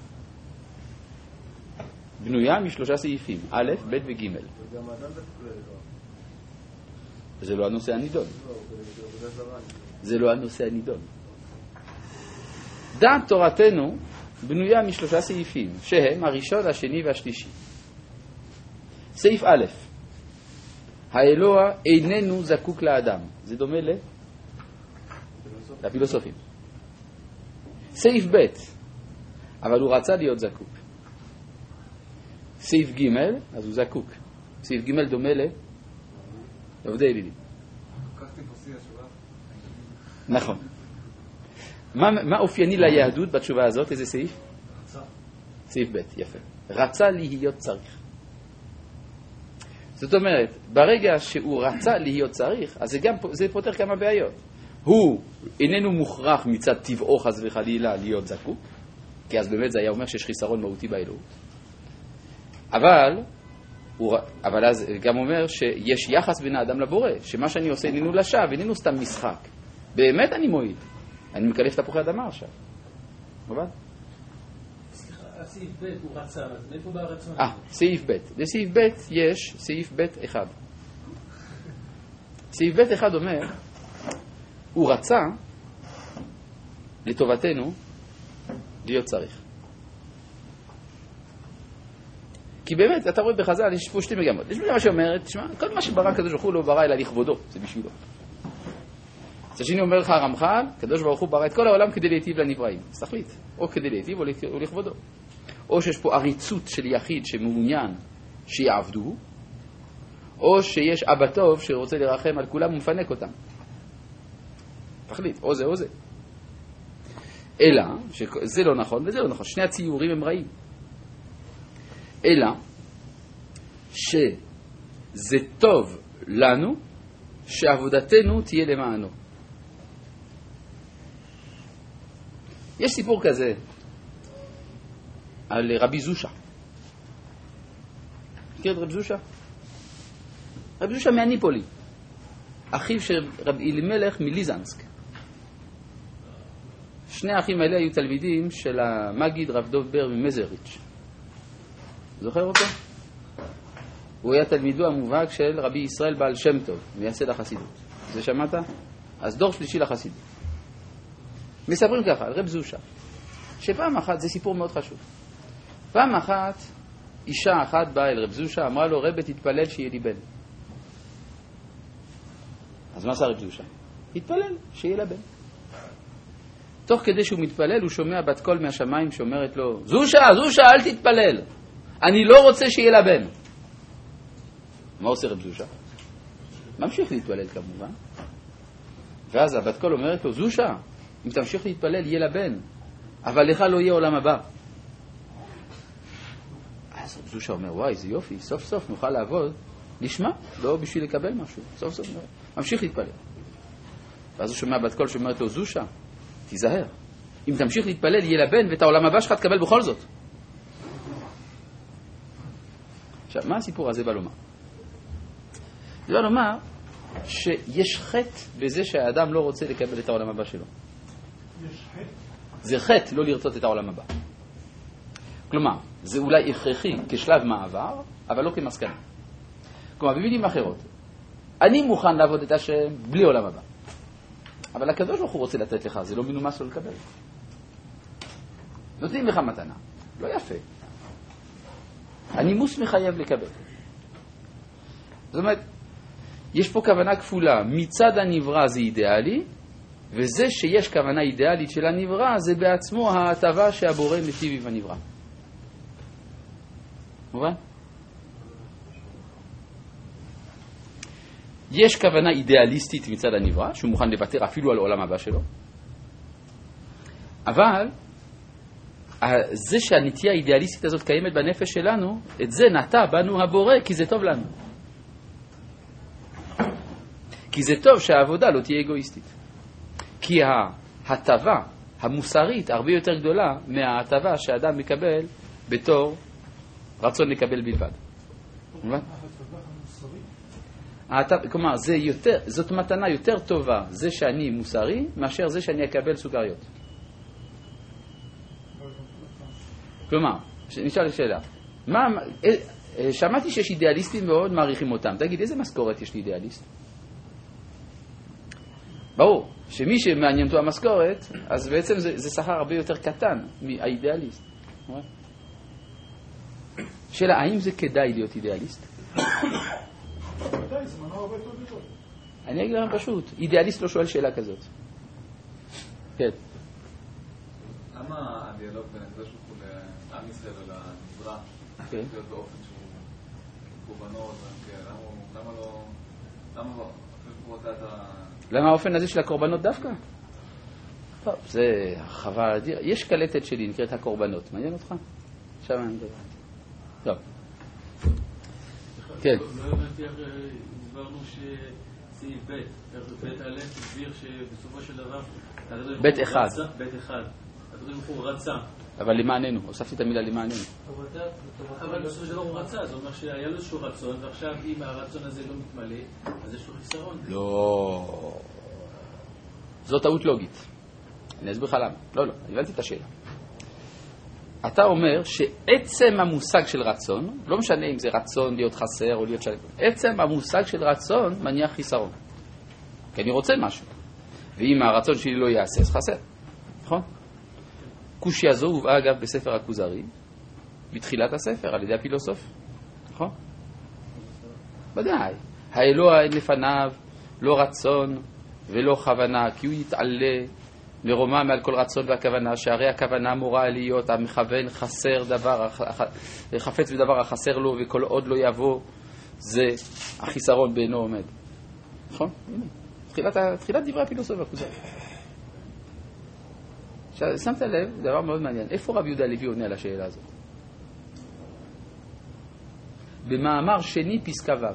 בנויה מ3 סעיפים, א', ב' וג'. וגם האדם זקוק לאלוה. זה לא הנושא הנידון. זה לא הנושא הנידון. דעת תורתנו בנויה מ3 סעיפים, שהם הראשון, השני והשלישי. סעיף א', האלוה איננו זקוק לאדם. זה דומה לפילוסופים. סעיף ב', אבל הוא רצה להיות זקוק. סעיף ג', אז הוא זקוק. סעיף ג' דומה לעובדי אלילים. נכון. מה אופייני ליהדות בתשובה הזאת? איזה סעיף? סעיף ב', יפה. רצה להיות צריך. זאת אומרת, ברגע שהוא רצה להיות צריך, אז זה פותר כמה בעיות. הוא איננו מוכרח מצד טבעו חס וחלילה להיות זקוק, כי אז באמת זה היה אומר שיש חיסרון מהותי באלוהות. אבל אז גם אומר שיש יחס בין האדם לבורא, שמה שאני עושה איננו לשווא, איננו סתם משחק. באמת אני מועיל. אני מקלף תפוחי אדמה עכשיו. מובן? סליחה, סעיף ב' הוא רצה, אז מאיפה בא הרצון? סעיף ב'. לסעיף ב' יש סעיף ב' אחד. סעיף ב' אחד אומר, הוא רצה לטובתנו להיות צריך. כי באמת, אתה רואה בחז"ל, יש פה שתי מגמות. יש מה שאומרת, תשמע, כל מה שברא הקדוש ברוך הוא לא ברא אלא לכבודו, זה בשבילו. אז השני אומר לך הרמח"ל, הקדוש ברוך הוא ברא את כל העולם כדי להיטיב לנבראים. אז תחליט, או כדי להיטיב או לכבודו. או שיש פה עריצות של יחיד שמעוניין שיעבדו, או שיש אבא טוב שרוצה לרחם על כולם ומפנק אותם. תחליט, או זה או זה. אלא, שזה לא נכון וזה לא נכון, שני הציורים הם רעים. אלא שזה טוב לנו שעבודתנו תהיה למענו. יש סיפור כזה על רבי זושה. מכיר את רבי זושה? רבי זושה מהניפולי, אחיו של רבי אלימלך מליזנסק. שני האחים האלה היו תלמידים של המגיד רב דוב בר ממזריץ'. זוכר אותו? הוא היה תלמידו המובהק של רבי ישראל בעל שם טוב, מייסד החסידות. זה שמעת? אז דור שלישי לחסידות. מספרים ככה על רב זושה, שפעם אחת, זה סיפור מאוד חשוב, פעם אחת אישה אחת באה אל רב זושה, אמרה לו, רבי תתפלל שיהיה לי בן. אז מה עשה רב זושה? התפלל שיהיה לה בן. תוך כדי שהוא מתפלל הוא שומע בת קול מהשמיים שאומרת לו, זושה, זושה, אל תתפלל, אני לא רוצה שיהיה לה בן. מה עושה רב זושה? ממשיך להתפלל כמובן. ואז הבת קול אומרת לו, זושה, אם תמשיך להתפלל יהיה לה בן, אבל לך לא יהיה עולם הבא. אז רב זושה אומר, וואי, זה יופי, סוף סוף נוכל לעבוד לשמה, לא בשביל לקבל משהו, סוף סוף ממשיך להתפלל. ואז הוא שומע בת קול שאומרת לו, זושה, תיזהר, אם תמשיך להתפלל יהיה לה בן ואת העולם הבא שלך תקבל בכל זאת. עכשיו, מה הסיפור הזה בא לומר? זה בא לומר שיש חטא בזה שהאדם לא רוצה לקבל את העולם הבא שלו. יש חטא? זה חטא לא לרצות את העולם הבא. כלומר, זה אולי הכרחי כשלב מעבר, אבל לא כמסקנה. כלומר, במילים אחרות, אני מוכן לעבוד את השם בלי עולם הבא. אבל הקדוש ברוך הוא רוצה לתת לך, זה לא מנומס לא לקבל. נותנים לך מתנה, לא יפה. הנימוס מחייב לקבל. זאת אומרת, יש פה כוונה כפולה. מצד הנברא זה אידיאלי, וזה שיש כוונה אידיאלית של הנברא, זה בעצמו ההטבה שהבורא מטיב עם הנברא. מובן? יש כוונה אידיאליסטית מצד הנברא, שהוא מוכן לוותר אפילו על עולם הבא שלו. אבל זה שהנטייה האידיאליסטית הזאת קיימת בנפש שלנו, את זה נטע בנו הבורא, כי זה טוב לנו. כי זה טוב שהעבודה לא תהיה אגואיסטית. כי ההטבה המוסרית הרבה יותר גדולה מההטבה שהאדם מקבל בתור רצון לקבל בלבד. כלומר, זאת מתנה יותר טובה, זה שאני מוסרי, מאשר זה שאני אקבל סוכריות. כלומר, נשאל שאלה, שמעתי שיש אידיאליסטים מאוד מעריכים אותם. תגיד, איזה משכורת יש לאידיאליסט? ברור, שמי שמעניין אותו המשכורת, אז בעצם זה שכר הרבה יותר קטן מהאידיאליסט. שאלה, האם זה כדאי להיות אידיאליסט? כדאי, זה מנוע הרבה יותר גדול. אני אגיד לכם פשוט, אידיאליסט לא שואל שאלה כזאת. כן. הדיאלוג בין הקדוש ברוך הוא לעם ישראל ולנברא, להיות באופן שהוא קורבנות, למה האופן הזה של הקורבנות דווקא? טוב, זה חווה אדיר. יש קלטת שלי, נקראת הקורבנות. מעניין אותך? שם אני מדבר. טוב. כן. לא הבנתי איך הסברנו שסעיף ב', ב' א', הסביר שבסופו של דבר ב' אחד. ב' אחד. הקדוש ברוך הוא רצה. אבל למעננו, הוספתי את המילה למעננו. אבל בסופו של דבר הוא רצה, זאת אומרת שהיה לו איזשהו רצון, ועכשיו אם הרצון הזה לא מתמלא, אז יש לו חיסרון. לא. זו טעות לוגית. אני אסביר לך למה. לא, אני הבנתי את השאלה. אתה אומר שעצם המושג של רצון, לא משנה אם זה רצון להיות חסר או להיות שלם, עצם המושג של רצון מניח חיסרון. כי אני רוצה משהו. ואם הרצון שלי לא יעשה, אז חסר. נכון? קושיה זו הובאה אגב בספר הכוזרי, בתחילת הספר, על ידי הפילוסוף. נכון? ודאי. האלוה אין לפניו לא רצון ולא כוונה, כי הוא יתעלה לרומם מעל כל רצון והכוונה, שהרי הכוונה אמורה להיות המכוון חסר דבר, חפץ בדבר החסר לו, וכל עוד לא יבוא, זה החיסרון בעינו עומד. נכון? תחילת דברי הפילוסוף הכוזרי. שמת לב, דבר מאוד מעניין, איפה רב יהודה הלוי עונה על השאלה הזאת? במאמר שני פסקה ו'.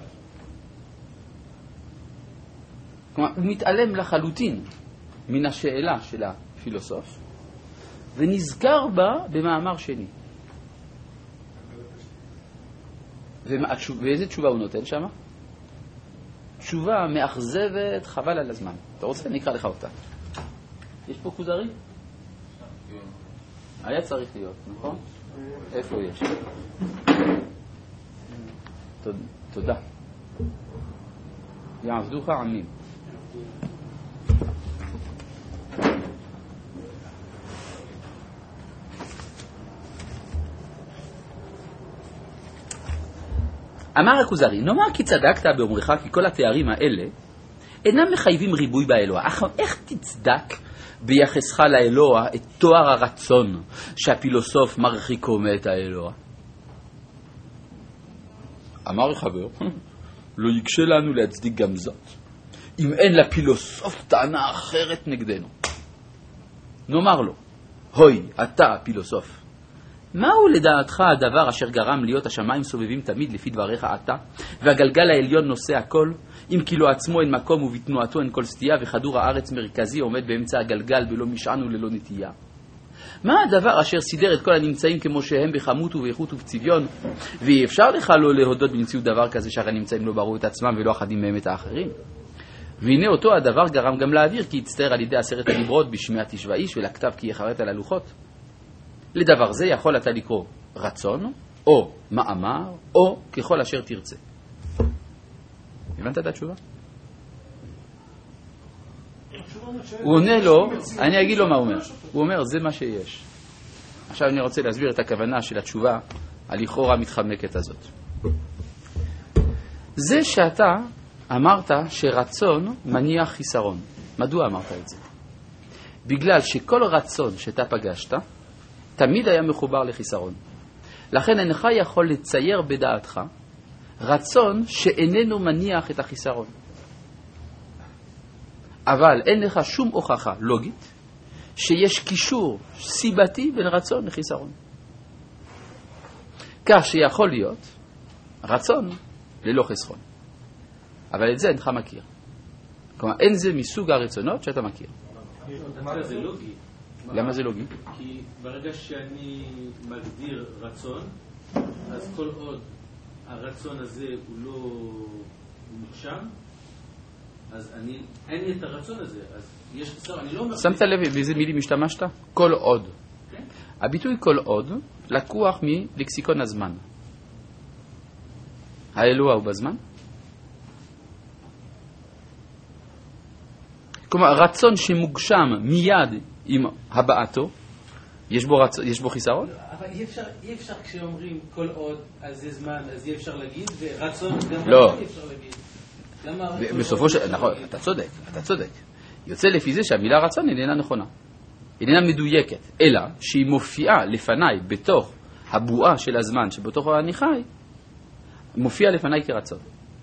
כלומר, הוא מתעלם לחלוטין מן השאלה של הפילוסוף, ונזכר בה במאמר שני. ואיזה תשובה הוא נותן שם? תשובה מאכזבת, חבל על הזמן. אתה רוצה? אני אקרא לך אותה. יש פה כוזרי? היה צריך להיות, נכון? איפה יש? תודה. יעבדוך עמים. אמר הכוזרי, נאמר כי צדקת באומרך כי כל התארים האלה אינם מחייבים ריבוי באלוה. אך איך תצדק ביחסך לאלוה את תואר הרצון שהפילוסוף מרחיקו מאת האלוה? אמר חבר, לא יקשה לנו להצדיק גם זאת, אם אין לפילוסוף טענה אחרת נגדנו. נאמר לו, הוי, אתה הפילוסוף, מהו לדעתך הדבר אשר גרם להיות השמיים סובבים תמיד לפי דבריך אתה, והגלגל העליון נושא הכל, אם כי לא עצמו אין מקום ובתנועתו אין כל סטייה, וכדור הארץ מרכזי עומד באמצע הגלגל בלא משען וללא נטייה? מה הדבר אשר סידר את כל הנמצאים כמו שהם בכמות ובאיכות ובצביון, ואי אפשר לך לא להודות במציאות דבר כזה שהרי הנמצאים לא בראו את עצמם ולא אחדים מהם את האחרים? והנה אותו הדבר גרם גם לאוויר, כי יצטער על ידי 10 הדיברות בשמיעת איש ואיש, ולכתב כי יחרט על הלוחות. לדבר זה יכול אתה לקרוא רצון, או מאמר, או ככל אשר תרצה. הבנת את התשובה? הוא עונה לו, אני אגיד לו מה הוא אומר. הוא אומר, זה מה שיש. עכשיו אני רוצה להסביר את הכוונה של התשובה הלכאורה מתחמקת הזאת. זה שאתה אמרת שרצון מניח חיסרון. מדוע אמרת את זה? בגלל שכל רצון שאתה פגשת תמיד היה מחובר לחיסרון. לכן אינך יכול לצייר בדעתך רצון שאיננו מניח את החיסרון. אבל אין לך שום הוכחה לוגית שיש קישור סיבתי בין רצון לחיסרון. כך שיכול להיות רצון ללא חסרון. אבל את זה אינך מכיר. כלומר, אין זה מסוג הרצונות שאתה מכיר. זה לוגי. למה זה לוגי? כי ברגע שאני מגדיר רצון, אז כל עוד הרצון הזה הוא לא מוגשם, אז אין לי את הרצון הזה, אז יש חסר, אני לא אומר... שמת לב באיזה מילים השתמשת? כל עוד. כן? הביטוי כל עוד לקוח מלקסיקון הזמן. האלוה הוא בזמן? כלומר, רצון שמוגשם מיד עם הבאתו, יש בו חיסרון? אבל אי אפשר כשאומרים כל עוד, אז זה זמן, אז אי אפשר להגיד, ורצון גם לא. אי אפשר להגיד. בסופו של... נכון, אתה צודק. יוצא לפי זה שהמילה רצון איננה נכונה. איננה מדויקת, אלא שהיא מופיעה לפניי בתוך הבועה של הזמן שבתוכו אני חי, מופיע לפניי כרצון.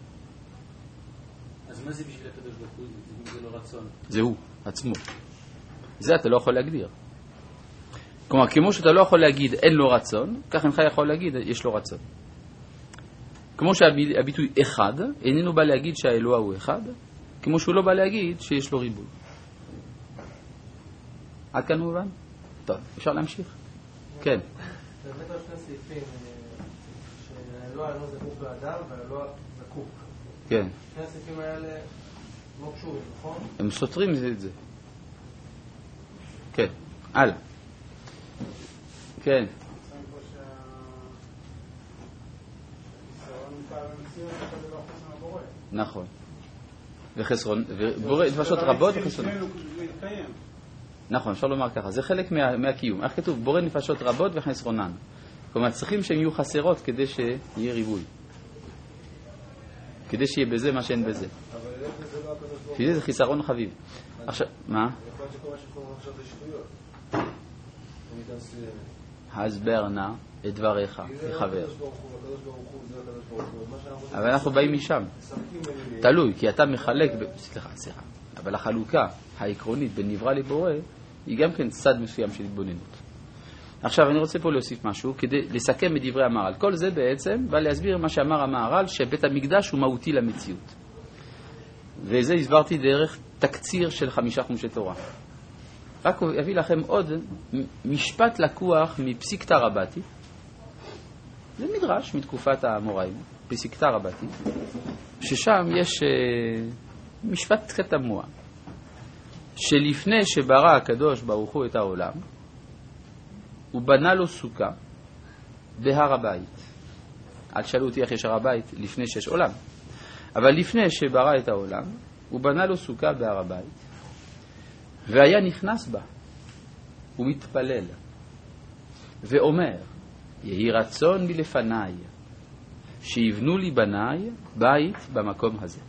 אז מה זה בשביל הקדוש ברוך הוא אם זה לא רצון? זה הוא עצמו. זה אתה לא יכול להגדיר. כלומר, כמו שאתה לא יכול להגיד אין לו רצון, כך אינך יכול להגיד יש לו רצון. כמו שהביטוי אחד איננו בא להגיד שהאלוה הוא אחד, כמו שהוא לא בא להגיד שיש לו ריבוי. עד כאן מובן? טוב, אפשר להמשיך. כן. באמת יש שני סעיפים שהאלוה אינו זקוק באדם והאלוה זקוק. כן. שני הסעיפים האלה לא קשורים, נכון? הם סותרים זה את זה. כן, הלאה. כן. נכון. וחסרון, ובורא נפשות רבות וחסרונות. נכון, אפשר לומר ככה, זה חלק מהקיום. איך כתוב? בורא נפשות רבות וחסרונן. כלומר, צריכים שהן יהיו חסרות כדי שיהיה ריבוי. כדי שיהיה בזה מה שאין בזה. כי זה חיסרון חביב. עכשיו, מה? הסבר נא את דבריך, לחבר. אבל אנחנו באים משם. תלוי, כי אתה מחלק, סליחה, אבל החלוקה העקרונית בין נברא לבורא היא גם כן צד מסוים של התבוננות. עכשיו אני רוצה פה להוסיף משהו כדי לסכם את דברי המהר"ל. כל זה בעצם בא להסביר מה שאמר המהר"ל, שבית המקדש הוא מהותי למציאות. וזה הסברתי דרך תקציר של 5 חומשי תורה. רק אביא לכם עוד משפט לקוח מפסיקתא רבתי. זה מדרש מתקופת האמוראים, פסיקתא רבתי, ששם יש משפט קצת תמוה, שלפני שברא הקדוש ברוך הוא את העולם, הוא בנה לו סוכה בהר הבית. אל תשאלו אותי איך יש הר הבית לפני שיש עולם. אבל לפני שברא את העולם, הוא בנה לו סוכה בהר הבית, והיה נכנס בה, הוא מתפלל, ואומר, יהי רצון מלפניי, שיבנו לי בניי בית במקום הזה.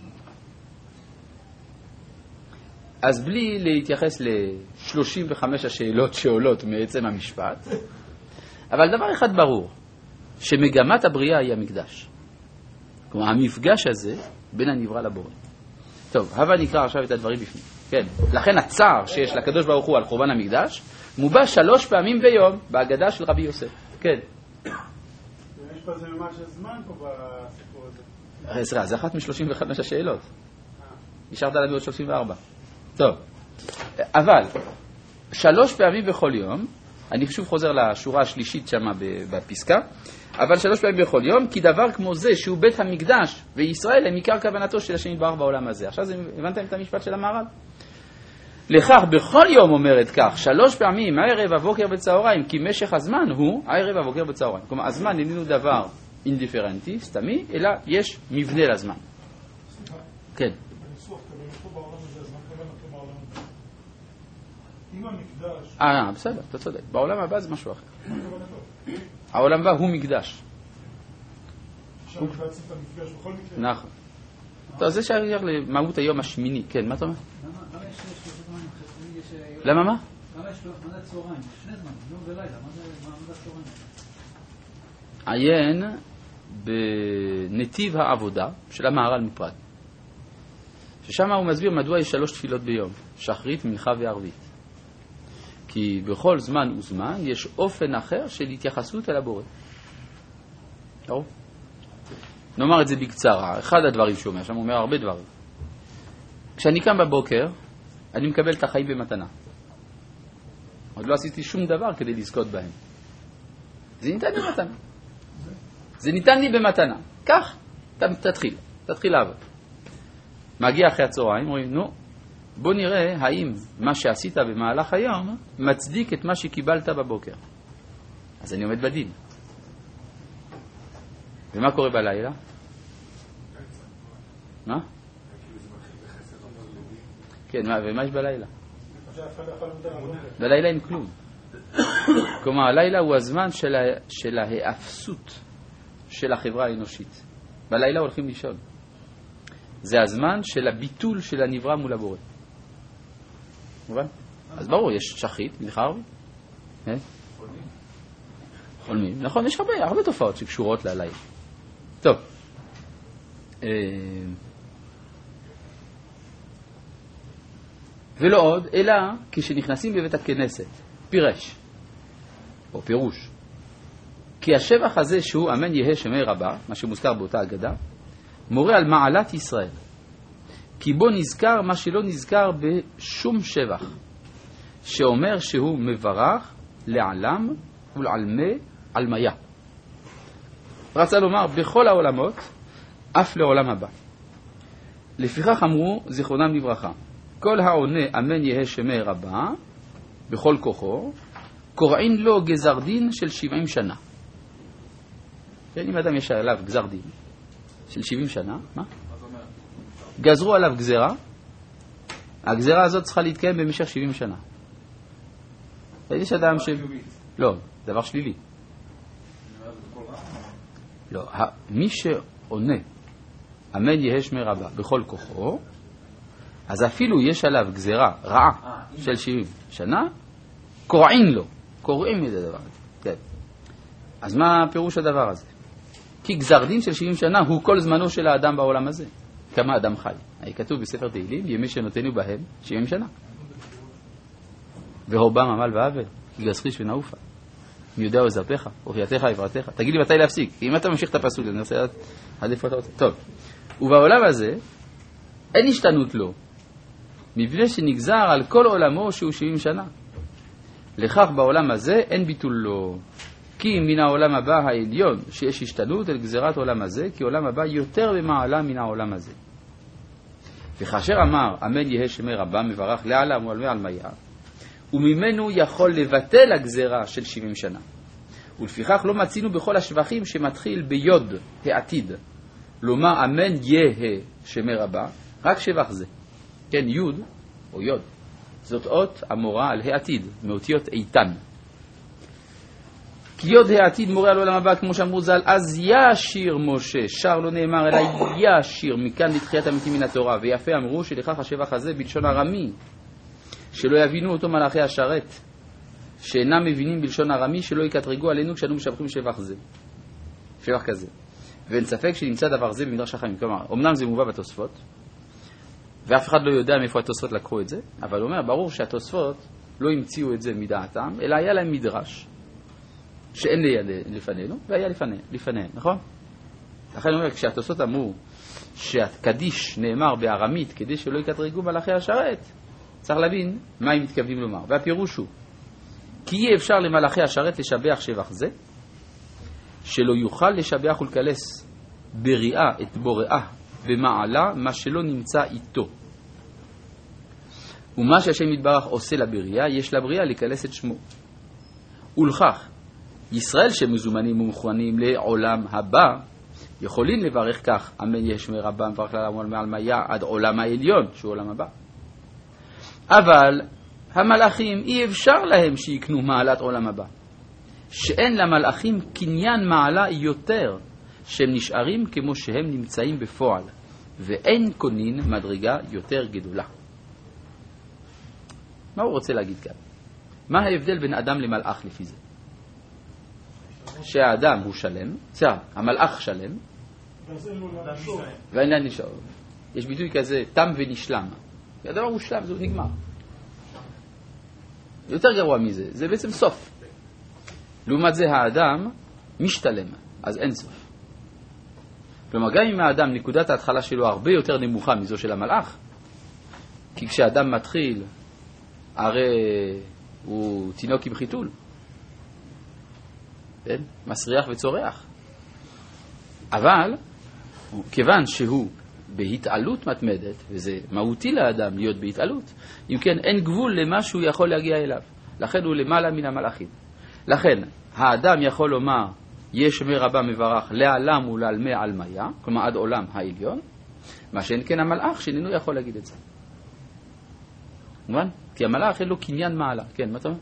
אז בלי להתייחס ל-35 השאלות שעולות מעצם המשפט, אבל דבר אחד ברור, שמגמת הבריאה היא המקדש. כלומר, המפגש הזה בין הנברא לבורא. טוב, הבה נקרא עכשיו את הדברים בפנים. כן, לכן הצער שיש לקדוש ברוך הוא על חורבן המקדש, מובא 3 פעמים ביום בהגדה של רבי יוסף. כן. יש פה זה ממש הזמן פה בסיפור הזה. זה אחת מ-35 השאלות. נשארת לנו עוד 34. טוב, אבל 3 פעמים בכל יום, אני שוב חוזר לשורה השלישית שמה בפסקה, אבל 3 פעמים בכל יום, כי דבר כמו זה שהוא בית המקדש וישראל הם עיקר כוונתו של השם יתברך בעולם הזה. עכשיו הבנתם את המשפט של המהר"ל? לכך בכל יום אומרת כך, 3 פעמים, הערב, הבוקר וצהריים, כי משך הזמן הוא הערב, הבוקר וצהריים. כלומר, הזמן איננו דבר אינדיפרנטי, סתמי, אלא יש מבנה לזמן. כן. בניסוח, כדי פה בעולם הזה, אז מה כוונתו בעולם הזה? אם המקדש... בסדר, אתה צודק. בעולם הבא זה משהו אחר. העולם הבא הוא מקדש. עכשיו בעצם את המפגש בכל מקרה. נכון. טוב, זה שייך למהות היום השמיני. כן, מה אתה אומר? למה יש 3 זמנים? למה מה? למה יש מנת צהריים? 2 זמנים, יום ולילה. מה מנת צהריים? עיין בנתיב העבודה של המהר"ל מפראג. ששם הוא מסביר מדוע יש 3 תפילות ביום, שחרית, מנחה וערבית. כי בכל זמן וזמן יש אופן אחר של התייחסות אל הבורא. טוב? נאמר את זה בקצרה. אחד הדברים שהוא אומר, שם הוא אומר הרבה דברים. כשאני קם בבוקר, אני מקבל את החיים במתנה. עוד לא עשיתי שום דבר כדי לזכות בהם. זה ניתן לי במתנה. זה ניתן לי במתנה. כך, תתחיל לעבוד. מגיע אחרי הצהריים, אומרים, נו, בוא נראה האם מה שעשית במהלך היום מצדיק את מה שקיבלת בבוקר. אז אני עומד בדין. ומה קורה בלילה? מה? כן, ומה יש בלילה? בלילה אין כלום. כלומר, הלילה הוא הזמן של ההאפסות של החברה האנושית. בלילה הולכים לישון. זה הזמן של הביטול של הנברא מול הבורא. מובן? אז ברור, יש שחית, מלאכה ערבית. חולמים. נכון, יש הרבה תופעות שקשורות ללילה. טוב. ולא עוד, אלא כשנכנסים בבית הכנסת, פירש, או פירוש, כי השבח הזה שהוא אמן יהא שמי רבה, מה שמוזכר באותה אגדה, מורה על מעלת ישראל, כי בו נזכר מה שלא נזכר בשום שבח, שאומר שהוא מברך לעלם ולעלמי עלמיה. רצה לומר בכל העולמות, אף לעולם הבא. לפיכך אמרו זיכרונם לברכה, כל העונה אמן יהא שמי רבה, בכל כוחו, קוראים לו גזר דין של 70 שנה. אם אדם יש עליו גזר דין של 70 שנה, מה? גזרו עליו גזרה, הגזרה הזאת צריכה להתקיים במשך 70 שנה. יש אדם ש... לא, דבר שלילי. לא, מי שעונה אמן יהא שמי רבה בכל כוחו, אז אפילו יש עליו גזרה רעה של 70 שנה, קוראים את הדבר הזה. כן. אז מה פירוש הדבר הזה? כי גזר דין של 70 שנה הוא כל זמנו של האדם בעולם הזה. כמה אדם חי. כתוב בספר תהילים, ימי שנותנו בהם 70 שנה. והובם עמל ועבל, כי גזריש ונעופה. מי יודע עזרתך, הופייתך עברתך. תגיד לי מתי להפסיק. אם אתה ממשיך את הפסוק, אני רוצה עד איפה אתה רוצה. טוב. ובעולם הזה, אין השתנות לו, מבלי שנגזר על כל עולמו שהוא 70 שנה. לכך בעולם הזה אין ביטול לו. כי מן העולם הבא העליון שיש השתנות על גזירת עולם הזה, כי עולם הבא יותר במעלה מן העולם הזה. וכאשר אמר אמן יהא שמי רבה מברך לעלם ועלמי עלמיה, וממנו יכול לבטל הגזירה של 70 שנה. ולפיכך לא מצינו בכל השבחים שמתחיל ביוד העתיד, לומר אמן יהא שמי רבה, רק שבח זה. כן, יוד או יוד, זאת אות המורה על העתיד, מאותיות איתן. כי יוד העתיד מורה על עולם הבא, כמו שאמרו ז"ל, אז ישיר משה, שר לא נאמר, אלא ישיר, מכאן לתחיית המתים מן התורה. ויפה אמרו שלכך השבח הזה בלשון ארמי, שלא יבינו אותו מלאכי השרת, שאינם מבינים בלשון ארמי, שלא יקטרגו עלינו כשאנו משבחים שבח כזה. ואין ספק שנמצא דבר זה במדרש החיים. כלומר, אמנם זה מובא בתוספות, ואף אחד לא יודע מאיפה התוספות לקחו את זה, אבל הוא אומר, ברור שהתוספות לא המציאו את זה מדעתם, אלא היה להם מדרש, שאין לפנינו, והיה לפניהם, נכון? לכן הוא אומר, כשהתוספות אמרו שהקדיש נאמר בארמית כדי שלא יקטרגו מלאכי השרת, צריך להבין מה הם מתכוונים לומר. והפירוש הוא, כי אי אפשר למלאכי השרת לשבח שבח זה, שלא יוכל לשבח ולקלס בריאה את בוראיה במעלה מה שלא נמצא איתו. ומה שהשם יתברך עושה לבריאה, יש לבריאה לקלס את שמו. ולכך, ישראל שמזומנים ומוכנים לעולם הבא, יכולים לברך כך, אמן יהא שמי רבה, מברך לעלם ועלמי עלמיה, עד עולם העליון, שהוא עולם הבא. אבל המלאכים אי אפשר להם שיקנו מעלת עולם הבא. שאין למלאכים קניין מעלה יותר, שהם נשארים כמו שהם נמצאים בפועל, ואין קונין מדרגה יותר גדולה. מה הוא רוצה להגיד כאן? מה ההבדל בין אדם למלאך לפי זה? שהאדם הוא שלם, המלאך שלם, ואין לה נשאר. יש ביטוי כזה, תם ונשלם. הדבר הוא שלם, זה נגמר. יותר גרוע מזה, זה בעצם סוף. לעומת זה האדם משתלם, אז אין סוף. כלומר, גם אם האדם נקודת ההתחלה שלו הרבה יותר נמוכה מזו של המלאך, כי כשאדם מתחיל, הרי הוא תינוק עם חיתול, כן? מסריח וצורח. אבל, כיוון שהוא בהתעלות מתמדת, וזה מהותי לאדם להיות בהתעלות, אם כן אין גבול למה שהוא יכול להגיע אליו. לכן הוא למעלה מן המלאכים. לכן, האדם יכול לומר, יש שמי רבה מברך לעלם ולעלמי עלמיה, כלומר עד עולם העליון, מה שאין כן המלאך שאיננו יכול להגיד את זה. מובן? כי המלאך אין לו קניין מעלה. כן, מה אתה אומר?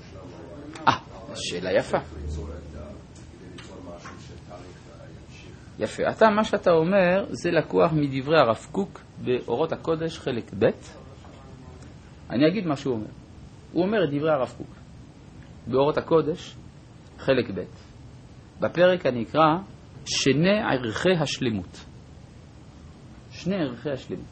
שאלה יפה. יפה. אתה, מה שאתה אומר, זה לקוח מדברי הרב קוק באורות הקודש, חלק ב'. אני אגיד מה שהוא אומר. הוא אומר את דברי הרב קוק באורות הקודש, חלק ב'. בפרק אני אקרא שני ערכי השלמות. שני ערכי השלמות.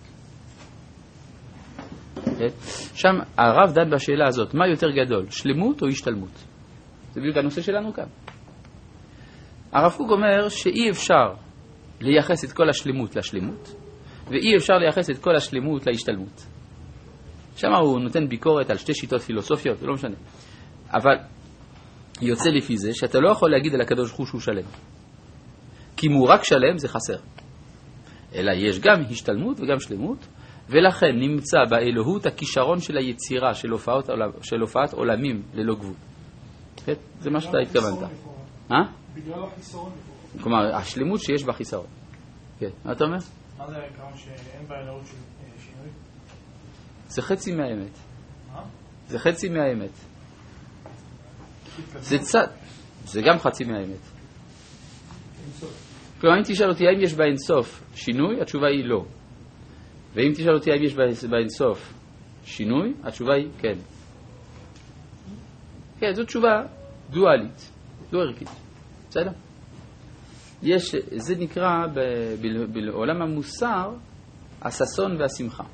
שם הרב דן בשאלה הזאת, מה יותר גדול, שלמות או השתלמות? זה בדיוק הנושא שלנו כאן. הרב קוק אומר שאי אפשר לייחס את כל השלמות לשלמות, ואי אפשר לייחס את כל השלמות להשתלמות. שם הוא נותן ביקורת על שתי שיטות פילוסופיות, זה לא משנה. אבל יוצא לפי זה שאתה לא יכול להגיד על הקדוש ברוך הוא שהוא שלם. כי אם הוא רק שלם זה חסר. אלא יש גם השתלמות וגם שלמות, ולכן נמצא באלוהות הכישרון של היצירה של הופעת עולמים ללא גבול. זה מה שאתה התכוונת. בגלל החיסרון. כלומר, השלמות שיש בחיסרון. כן, מה אתה אומר? מה זה העיקרון שאין באלוהות של שינוי? זה חצי מהאמת. זה חצי מהאמת. זה גם חצי מהאמת. כלומר, אם תשאל אותי האם יש באינסוף שינוי, התשובה היא לא. ואם תשאל אותי האם יש באינסוף שינוי, התשובה היא כן. כן, זו תשובה דואלית, דו-ערכית. בסדר? זה נקרא בעולם המוסר הששון והשמחה.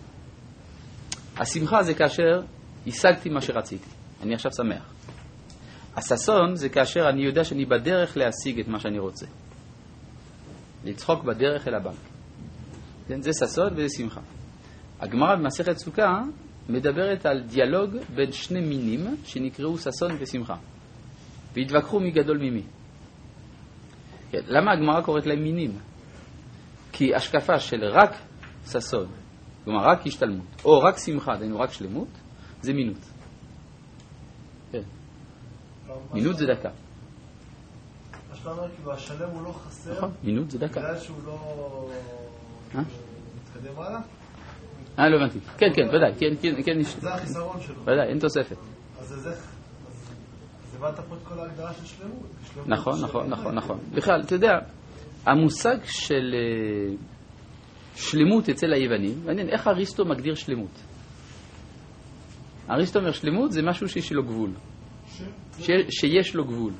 השמחה זה כאשר השגתי מה שרציתי. אני עכשיו שמח. הששון זה כאשר אני יודע שאני בדרך להשיג את מה שאני רוצה. לצחוק בדרך אל הבנק. זה ששון וזה שמחה. הגמרא במסכת סוכה מדברת על דיאלוג בין שני מינים שנקראו ששון ושמחה. והתווכחו מי גדול ממי. למה הגמרא קוראת להם מינים? כי השקפה של רק ששון, כלומר רק השתלמות, או רק שמחה, דהיינו רק שלמות, זה מינות. כן. מינות זה דקה. מה שאתה אומר, כאילו השלם הוא לא חסר. נכון, מינות זה דקה. בגלל שהוא לא מתקדם הלאה? לא הבנתי. כן, כן, ודאי. כן, זה החיסרון שלו. ודאי, אין תוספת. אז הבנת פה את כל ההגדרה של שלמות. נכון. בכלל, אתה יודע, המושג של שלמות אצל היוונים, מעניין, איך אריסטו מגדיר שלמות? אריסטו אומר שלמות זה משהו שיש לו גבול. שיש לו גבול.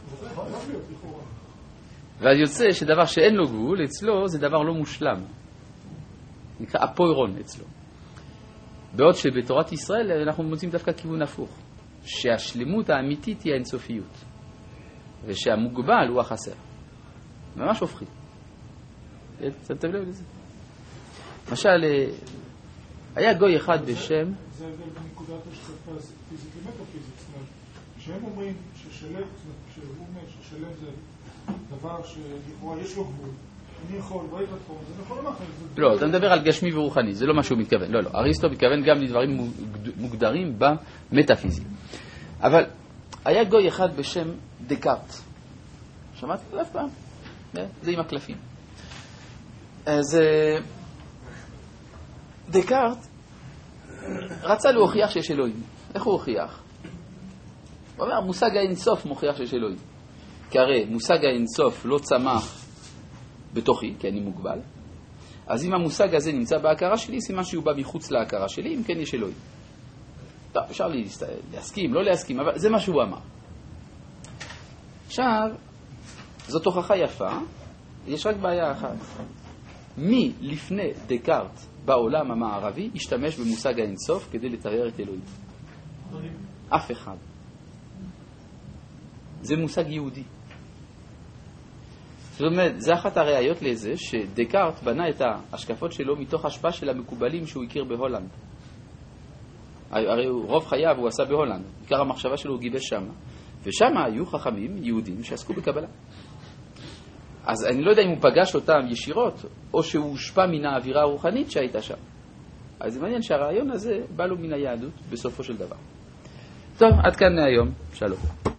ואז יוצא שדבר שאין לו גבול, אצלו זה דבר לא מושלם. נקרא אפוירון אצלו. בעוד שבתורת ישראל אנחנו מוצאים דווקא כיוון הפוך. שהשלמות האמיתית היא האינסופיות. ושהמוגבל הוא החסר. ממש הופכי. שמתם לב לזה? למשל, היה גוי אחד בשם... זה ההבדל בנקודת השקפה פיזית למטאפיזית. זאת אומרת, כשהם אומרים ששלם, כשהוא אומר ששלם זה דבר שלכאורה יש לו גבול, אני יכול, לא יתרתחום, זה נכון או אחרת? לא, אתה מדבר על גשמי ורוחני, זה לא מה שהוא מתכוון. לא, אריסטו מתכוון גם לדברים מוגדרים במטאפיזית. אבל היה גוי אחד בשם דקארט. שמעתי עליו פעם? זה עם הקלפים. אז דקארט רצה להוכיח שיש אלוהים. איך הוא הוכיח? הוא אומר, מושג האינסוף מוכיח שיש אלוהים. כי הרי מושג האינסוף לא צמח בתוכי, כי אני מוגבל. אז אם המושג הזה נמצא בהכרה שלי, סימן שהוא בא מחוץ להכרה שלי, אם כן יש אלוהים. טוב, אפשר להסכים, לא להסכים, אבל זה מה שהוא אמר. עכשיו, זאת הוכחה יפה, יש רק בעיה אחת. מי לפני דקארט בעולם המערבי השתמש במושג האינסוף כדי לתאר את אלוהים? אף אחד. זה מושג יהודי. זאת אומרת, זה אחת הראיות לזה שדקארט בנה את ההשקפות שלו מתוך השפעה של המקובלים שהוא הכיר בהולנד. הרי רוב חייו הוא עשה בהולנד, עיקר המחשבה שלו הוא גיבש שם, ושם היו חכמים יהודים שעסקו בקבלה. אז אני לא יודע אם הוא פגש אותם ישירות, או שהוא הושפע מן האווירה הרוחנית שהייתה שם. אז זה מעניין שהרעיון הזה בא לו מן היהדות בסופו של דבר. טוב, עד כאן היום. שלום.